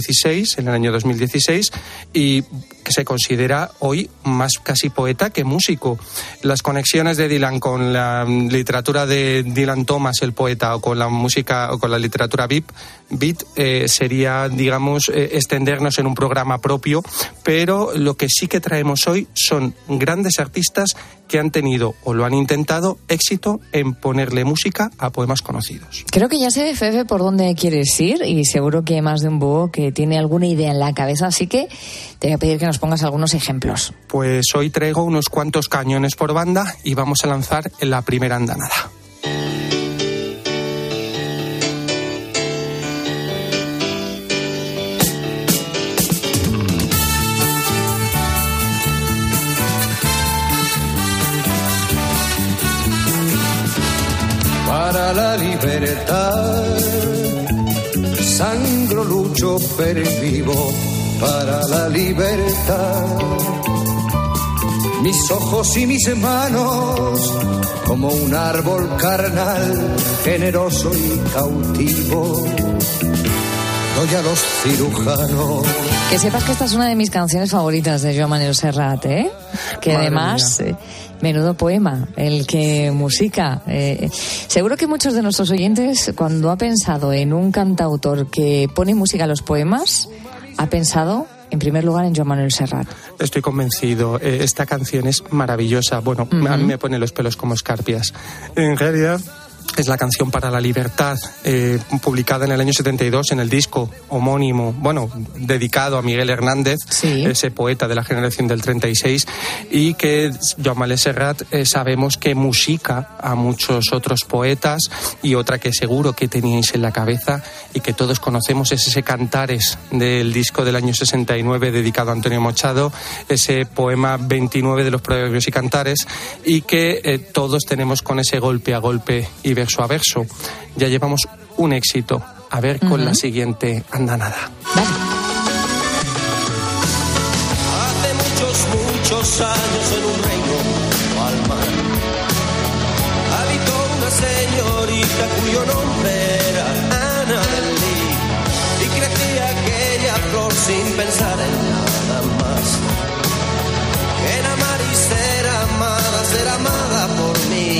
2016, y que se considera hoy más casi poeta que músico. Las conexiones de Dylan con la literatura de Dylan Thomas, el poeta, o con la música o con la literatura beat, sería, digamos, extendernos en un programa propio, pero lo que sí que traemos hoy son grandes artistas que han tenido, o lo han intentado, éxito en ponerle música a poemas conocidos. Creo que ya sé, Fefe, por dónde quieres ir, y seguro que hay más de un búho que tiene alguna idea en la cabeza, así que te voy a pedir que nos pongas algunos ejemplos. Pues hoy traigo unos cuantos cañones por banda y vamos a lanzar la primera andanada. Para la libertad, sangro, lucho, vivo para la libertad. Mis ojos y mis manos, como un árbol carnal, generoso y cautivo, doy a los cirujanos. Que sepas que esta es una de mis canciones favoritas de Joan Manuel Serrat, ¿eh? Que madre además... menudo poema, el que musica. Seguro que muchos de nuestros oyentes, cuando ha pensado en un cantautor que pone música a los poemas, ha pensado en primer lugar en Joan Manuel Serrat. Estoy convencido. Esta canción es maravillosa. Bueno, a mí me pone los pelos como escarpias. En realidad es la canción para la libertad, publicada en el año 72 en el disco homónimo, dedicado a Miguel Hernández, sí, ese poeta de la generación del 36, y que Joan Manuel Serrat sabemos que musica a muchos otros poetas, y otra que seguro que teníais en la cabeza y que todos conocemos es ese Cantares del disco del año 69 dedicado a Antonio Machado, ese poema 29 de los Proverbios y Cantares, y que todos tenemos con ese golpe a golpe y verso a verso. Ya llevamos un éxito a ver con la siguiente andanada. Hace muchos años en un reino al mar habitó una señorita cuyo nombre era Annabelle y crecía aquella flor sin pensar en nada más que en amar y ser amada por mí.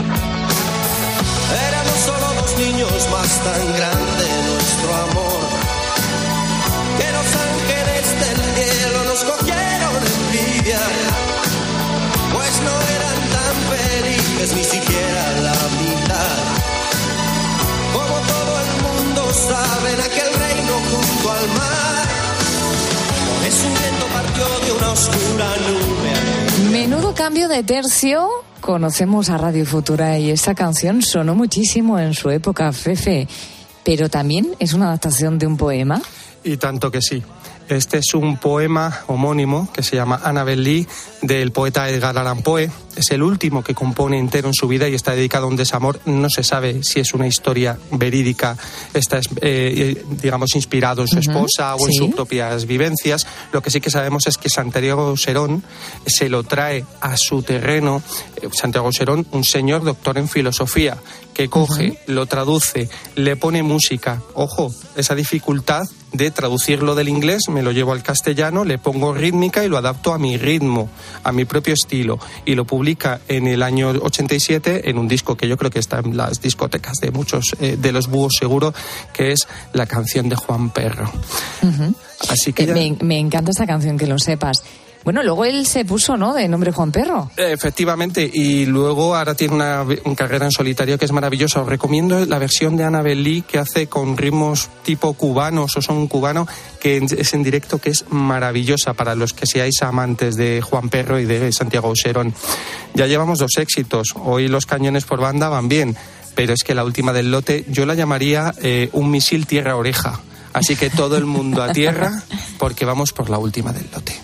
Éramos solo dos niños más tan grande nuestro amor que los ángeles del cielo nos cogieron envidia, pues no eran tan felices ni siquiera la mitad. Como todo el mundo sabe, en aquel reino junto al mar, es un viento partió de una oscura nube. Menudo cambio de tercio. Conocemos a Radio Futura y esta canción sonó muchísimo en su época, Fefe, pero también es una adaptación de un poema. Y tanto que sí. Este es un poema homónimo que se llama Annabelle del poeta Edgar Allan Poe. Es el último que compone entero en su vida y está dedicado a un desamor. No se sabe si es una historia verídica, está digamos inspirado en su esposa o en sus propias vivencias. Lo que sí que sabemos es que Santiago Serón se lo trae a su terreno. Santiago Serón, un señor doctor en filosofía, que coge, lo traduce, le pone música. Ojo, esa dificultad de traducirlo del inglés, me lo llevo al castellano, le pongo rítmica y lo adapto a mi ritmo, a mi propio estilo, y lo publica en el año 87 en un disco que yo creo que está en las discotecas de muchos de los búhos seguro, que es la canción de Juan Perro. Así que me encanta esta canción, que lo sepas. Bueno, luego él se puso, ¿no?, de nombre Juan Perro. Efectivamente, y luego ahora tiene una carrera en solitario que es maravillosa. Os recomiendo la versión de Annabelle que hace con ritmos tipo cubanos o son cubano, que es en directo, que es maravillosa para los que seáis amantes de Juan Perro y de Santiago Serón. Ya llevamos 2 éxitos. Hoy los cañones por banda van bien, pero es que la última del lote yo la llamaría un misil tierra-oreja. Así que todo el mundo a tierra, porque vamos por la última del lote.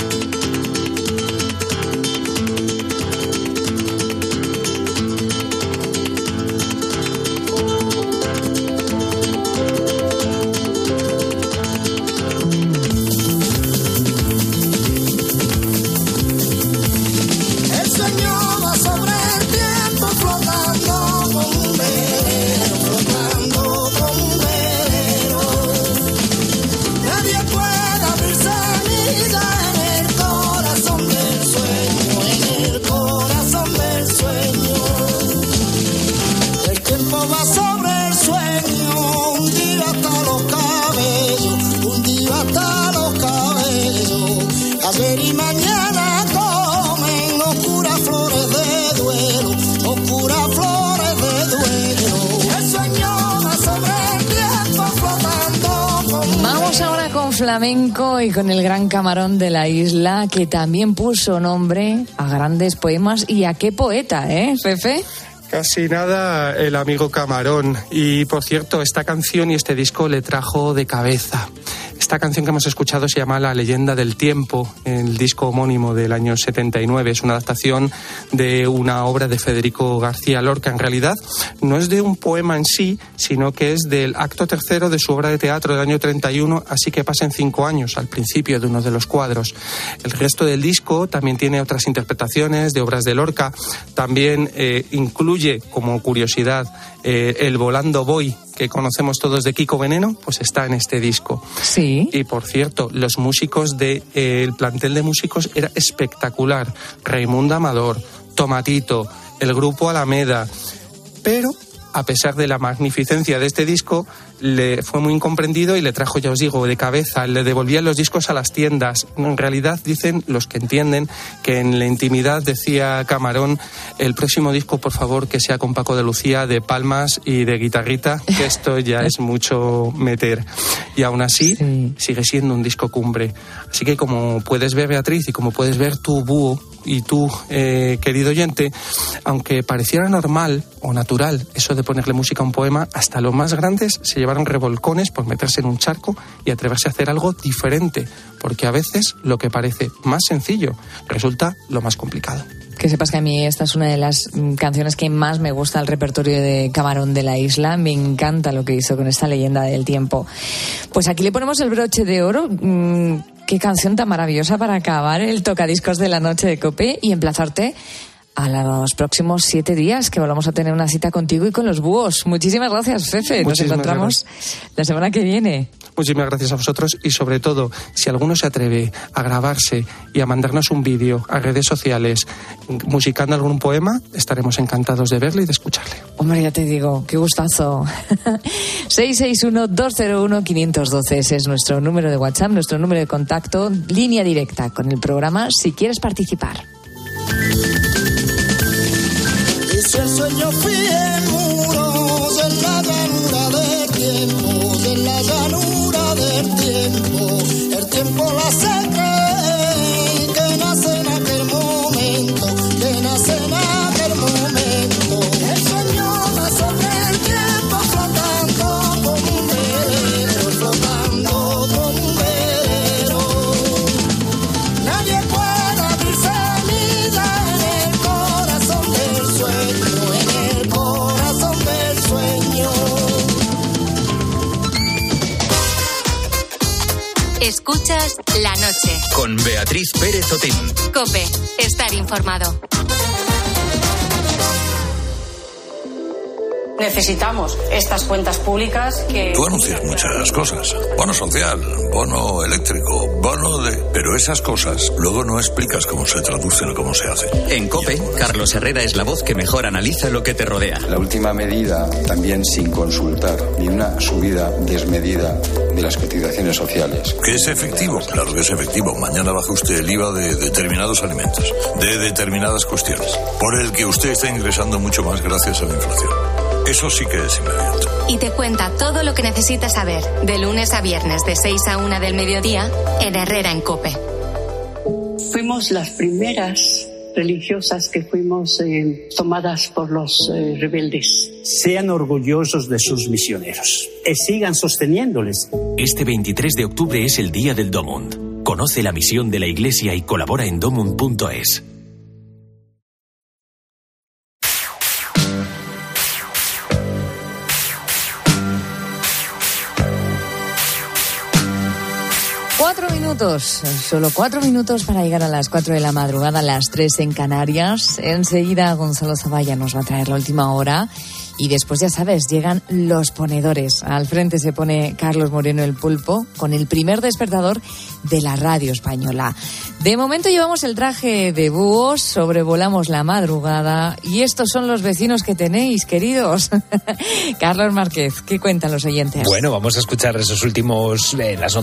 Flamenco y con el gran Camarón de la isla, que también puso nombre a grandes poemas. ¿Y a qué poeta, Fefe? Casi nada el amigo Camarón. Y por cierto, esta canción y este disco le trajo de cabeza. Esta canción que hemos escuchado se llama La leyenda del tiempo, el disco homónimo del año 79. Es una adaptación de una obra de Federico García Lorca. En realidad no es de un poema en sí, sino que es del acto tercero de su obra de teatro del año 31, así que pasan 5 años al principio de uno de los cuadros. El resto del disco también tiene otras interpretaciones de obras de Lorca. También incluye, como curiosidad, el Volando Voy, que conocemos todos de Kiko Veneno, pues está en este disco. Sí. Y por cierto, los músicos el plantel de músicos era espectacular. Raimundo Amador, Tomatito, el grupo Alameda. Pero, a pesar de la magnificencia de este disco, le fue muy incomprendido y le trajo, ya os digo, de cabeza. Le devolvían los discos a las tiendas. En realidad, dicen los que entienden, que en la intimidad decía Camarón: el próximo disco, por favor, que sea con Paco de Lucía, de palmas y de guitarrita, que esto ya es mucho meter. Y aún así, sigue siendo un disco cumbre. Así que, como puedes ver, Beatriz, y como puedes ver tú, Búho, y tú, querido oyente, aunque pareciera normal o natural eso de ponerle música a un poema, hasta los más grandes se llevaron revolcones por meterse en un charco y atreverse a hacer algo diferente, porque a veces lo que parece más sencillo resulta lo más complicado. que sepas que a mí esta es una de las canciones que más me gusta del repertorio de Camarón de la Isla. Me encanta lo que hizo con esta leyenda del tiempo. Pues aquí le ponemos el broche de oro. Qué canción tan maravillosa para acabar el tocadiscos de la noche de COPE y emplazarte a los próximos 7 días, que volvamos a tener una cita contigo y con los búhos. Muchísimas gracias, Fefe. Nos encontramos la semana que viene. Muchísimas gracias a vosotros y sobre todo, si alguno se atreve a grabarse y a mandarnos un vídeo a redes sociales musicando algún poema, estaremos encantados de verle y de escucharle. Hombre, ya te digo, qué gustazo. 661-201-512, ese es nuestro número de WhatsApp, nuestro número de contacto, línea directa con el programa si quieres participar. Y si el sueño fui en muros, en la llanura del tiempo, en la llanura del tiempo, el tiempo la secre, que nace en aquel momento, que nace en aquel momento. El sueño va sobre el tiempo, flotando como un velero, flotando como un velero. Nadie puede abrir semilla en el corazón del sueño, en el corazón del sueño. Escuchas La Noche. Con Beatriz Pérez Otín. COPE. Estar informado. Necesitamos estas cuentas públicas que... Tú anuncias muchas cosas. Bono social, bono eléctrico, bono de... Pero esas cosas luego no explicas cómo se traducen o cómo se hacen. En COPE, Carlos Herrera es la voz que mejor analiza lo que te rodea. La última medida, también sin consultar, ni una subida desmedida de las cotizaciones sociales. ¿Que es efectivo? Claro que es efectivo. Mañana baja usted el IVA de determinados alimentos, de determinadas cuestiones, por el que usted está ingresando mucho más gracias a la inflación. Eso sí que es inmediato. Y te cuenta todo lo que necesitas saber, de lunes a viernes de 6 a 1 del mediodía, en Herrera en COPE. Fuimos las primeras religiosas que fuimos tomadas por los rebeldes. Sean orgullosos de sus misioneros y sigan sosteniéndoles. Este 23 de octubre es el Día del Domund. Conoce la misión de la Iglesia y colabora en domund.es. Solo 4 minutos para llegar a las 4 de la madrugada, a las 3 en Canarias. Enseguida Gonzalo Zavalla nos va a traer la última hora y después, ya sabes, llegan los ponedores. Al frente se pone Carlos Moreno el Pulpo con el primer despertador de la radio española. De momento llevamos el traje de búhos, sobrevolamos la madrugada y estos son los vecinos que tenéis, queridos. Carlos Márquez, ¿qué cuentan los oyentes? Bueno, vamos a escuchar esos últimas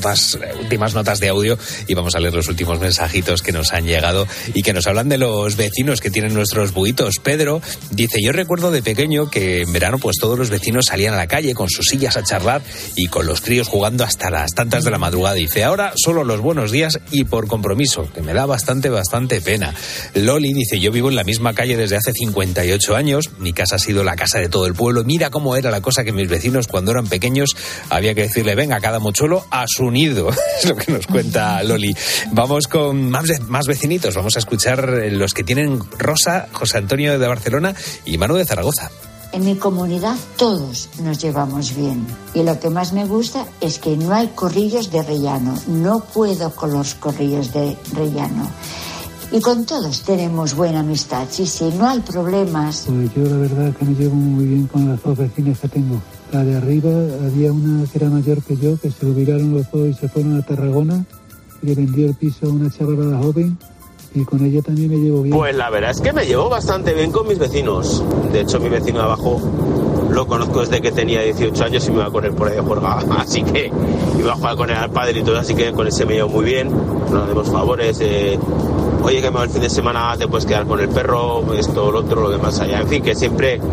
notas de audio y vamos a leer los últimos mensajitos que nos han llegado y que nos hablan de los vecinos que tienen nuestros buitos. Pedro dice: yo recuerdo de pequeño que en verano pues todos los vecinos salían a la calle con sus sillas a charlar y con los críos jugando hasta las tantas de la madrugada. Dice: ahora solo los buenos días y por compromiso, que me da bastante pena. Loli dice: yo vivo en la misma calle desde hace 58 años, mi casa ha sido la casa de todo el pueblo, mira cómo era la cosa que mis vecinos cuando eran pequeños había que decirle: venga, cada mochuelo a su nido. Es lo que nos cuenta Loli. Vamos con más vecinitos, vamos a escuchar los que tienen Rosa, José Antonio de Barcelona y Manu de Zaragoza. En mi comunidad todos nos llevamos bien y lo que más me gusta es que no hay corrillos de rellano. No puedo con los corrillos de rellano. Y con todos tenemos buena amistad. Sí, no hay problemas. Pues yo la verdad que me llevo muy bien con las dos vecinas que tengo. La de arriba, había una que era mayor que yo, que se jubilaron los dos y se fueron a Tarragona y le vendió el piso a una chavala joven. Y con ella también me llevo bien. Pues la verdad es que me llevo bastante bien con mis vecinos. De hecho, mi vecino de abajo lo conozco desde que tenía 18 años y me iba a correr por ahí de juerga. Así que iba a jugar con él al pádel y todo, así que con ese me llevo muy bien. Nos hacemos favores. Oye, que me va el fin de semana, te puedes quedar con el perro, esto, lo otro, lo demás allá. En fin, que siempre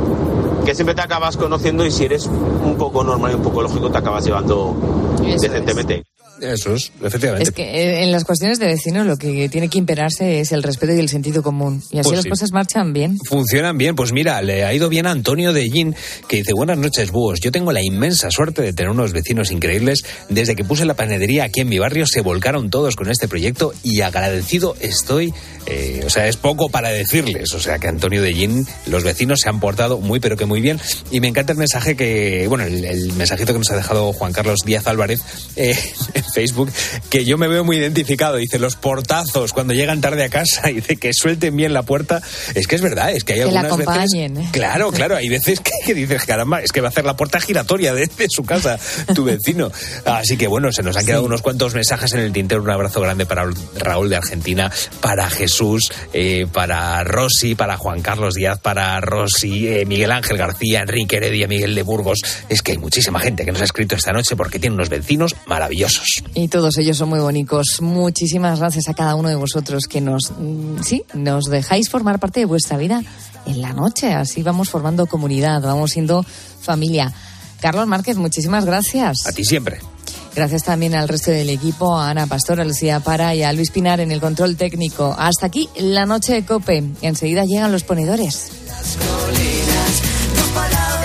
te acabas conociendo y si eres un poco normal y un poco lógico, te acabas llevando decentemente. Eso es, efectivamente. Es que en las cuestiones de vecinos lo que tiene que imperarse es el respeto y el sentido común. Y así Pues las sí. cosas marchan bien. Funcionan bien. Pues mira, le ha ido bien a Antonio de Gin, que dice: buenas noches, búhos. Yo tengo la inmensa suerte de tener unos vecinos increíbles. Desde que puse la panadería aquí en mi barrio se volcaron todos con este proyecto y agradecido estoy. O sea, es poco para decirles. O sea, que Antonio de Gin, los vecinos se han portado muy pero que muy bien. Y me encanta el mensaje el mensajito que nos ha dejado Juan Carlos Díaz Álvarez en Facebook, que yo me veo muy identificado. Dice: los portazos cuando llegan tarde a casa, y dice que suelten bien la puerta. Es que es verdad, es que hay algunas la acompañen, veces... Claro, hay veces que dices: caramba, es que va a hacer la puerta giratoria de su casa tu vecino. Así que bueno, se nos han quedado unos cuantos mensajes en el tintero. Un abrazo grande para Raúl de Argentina, para Jesús, para Rosy, para Juan Carlos Díaz, para Rosy, Miguel Ángel García, Enrique Heredia, Miguel de Burgos. Es que hay muchísima gente que nos ha escrito esta noche porque tiene unos vecinos maravillosos. Y todos ellos son muy bonitos. Muchísimas gracias a cada uno de vosotros que nos dejáis formar parte de vuestra vida en la noche. Así vamos formando comunidad, vamos siendo familia. Carlos Márquez, muchísimas gracias. A ti siempre. Gracias también al resto del equipo, a Ana Pastor, a Lucía Para y a Luis Pinar en el control técnico. Hasta aquí la noche de COPE. Enseguida llegan los ponedores. Las colinas, dos palabras.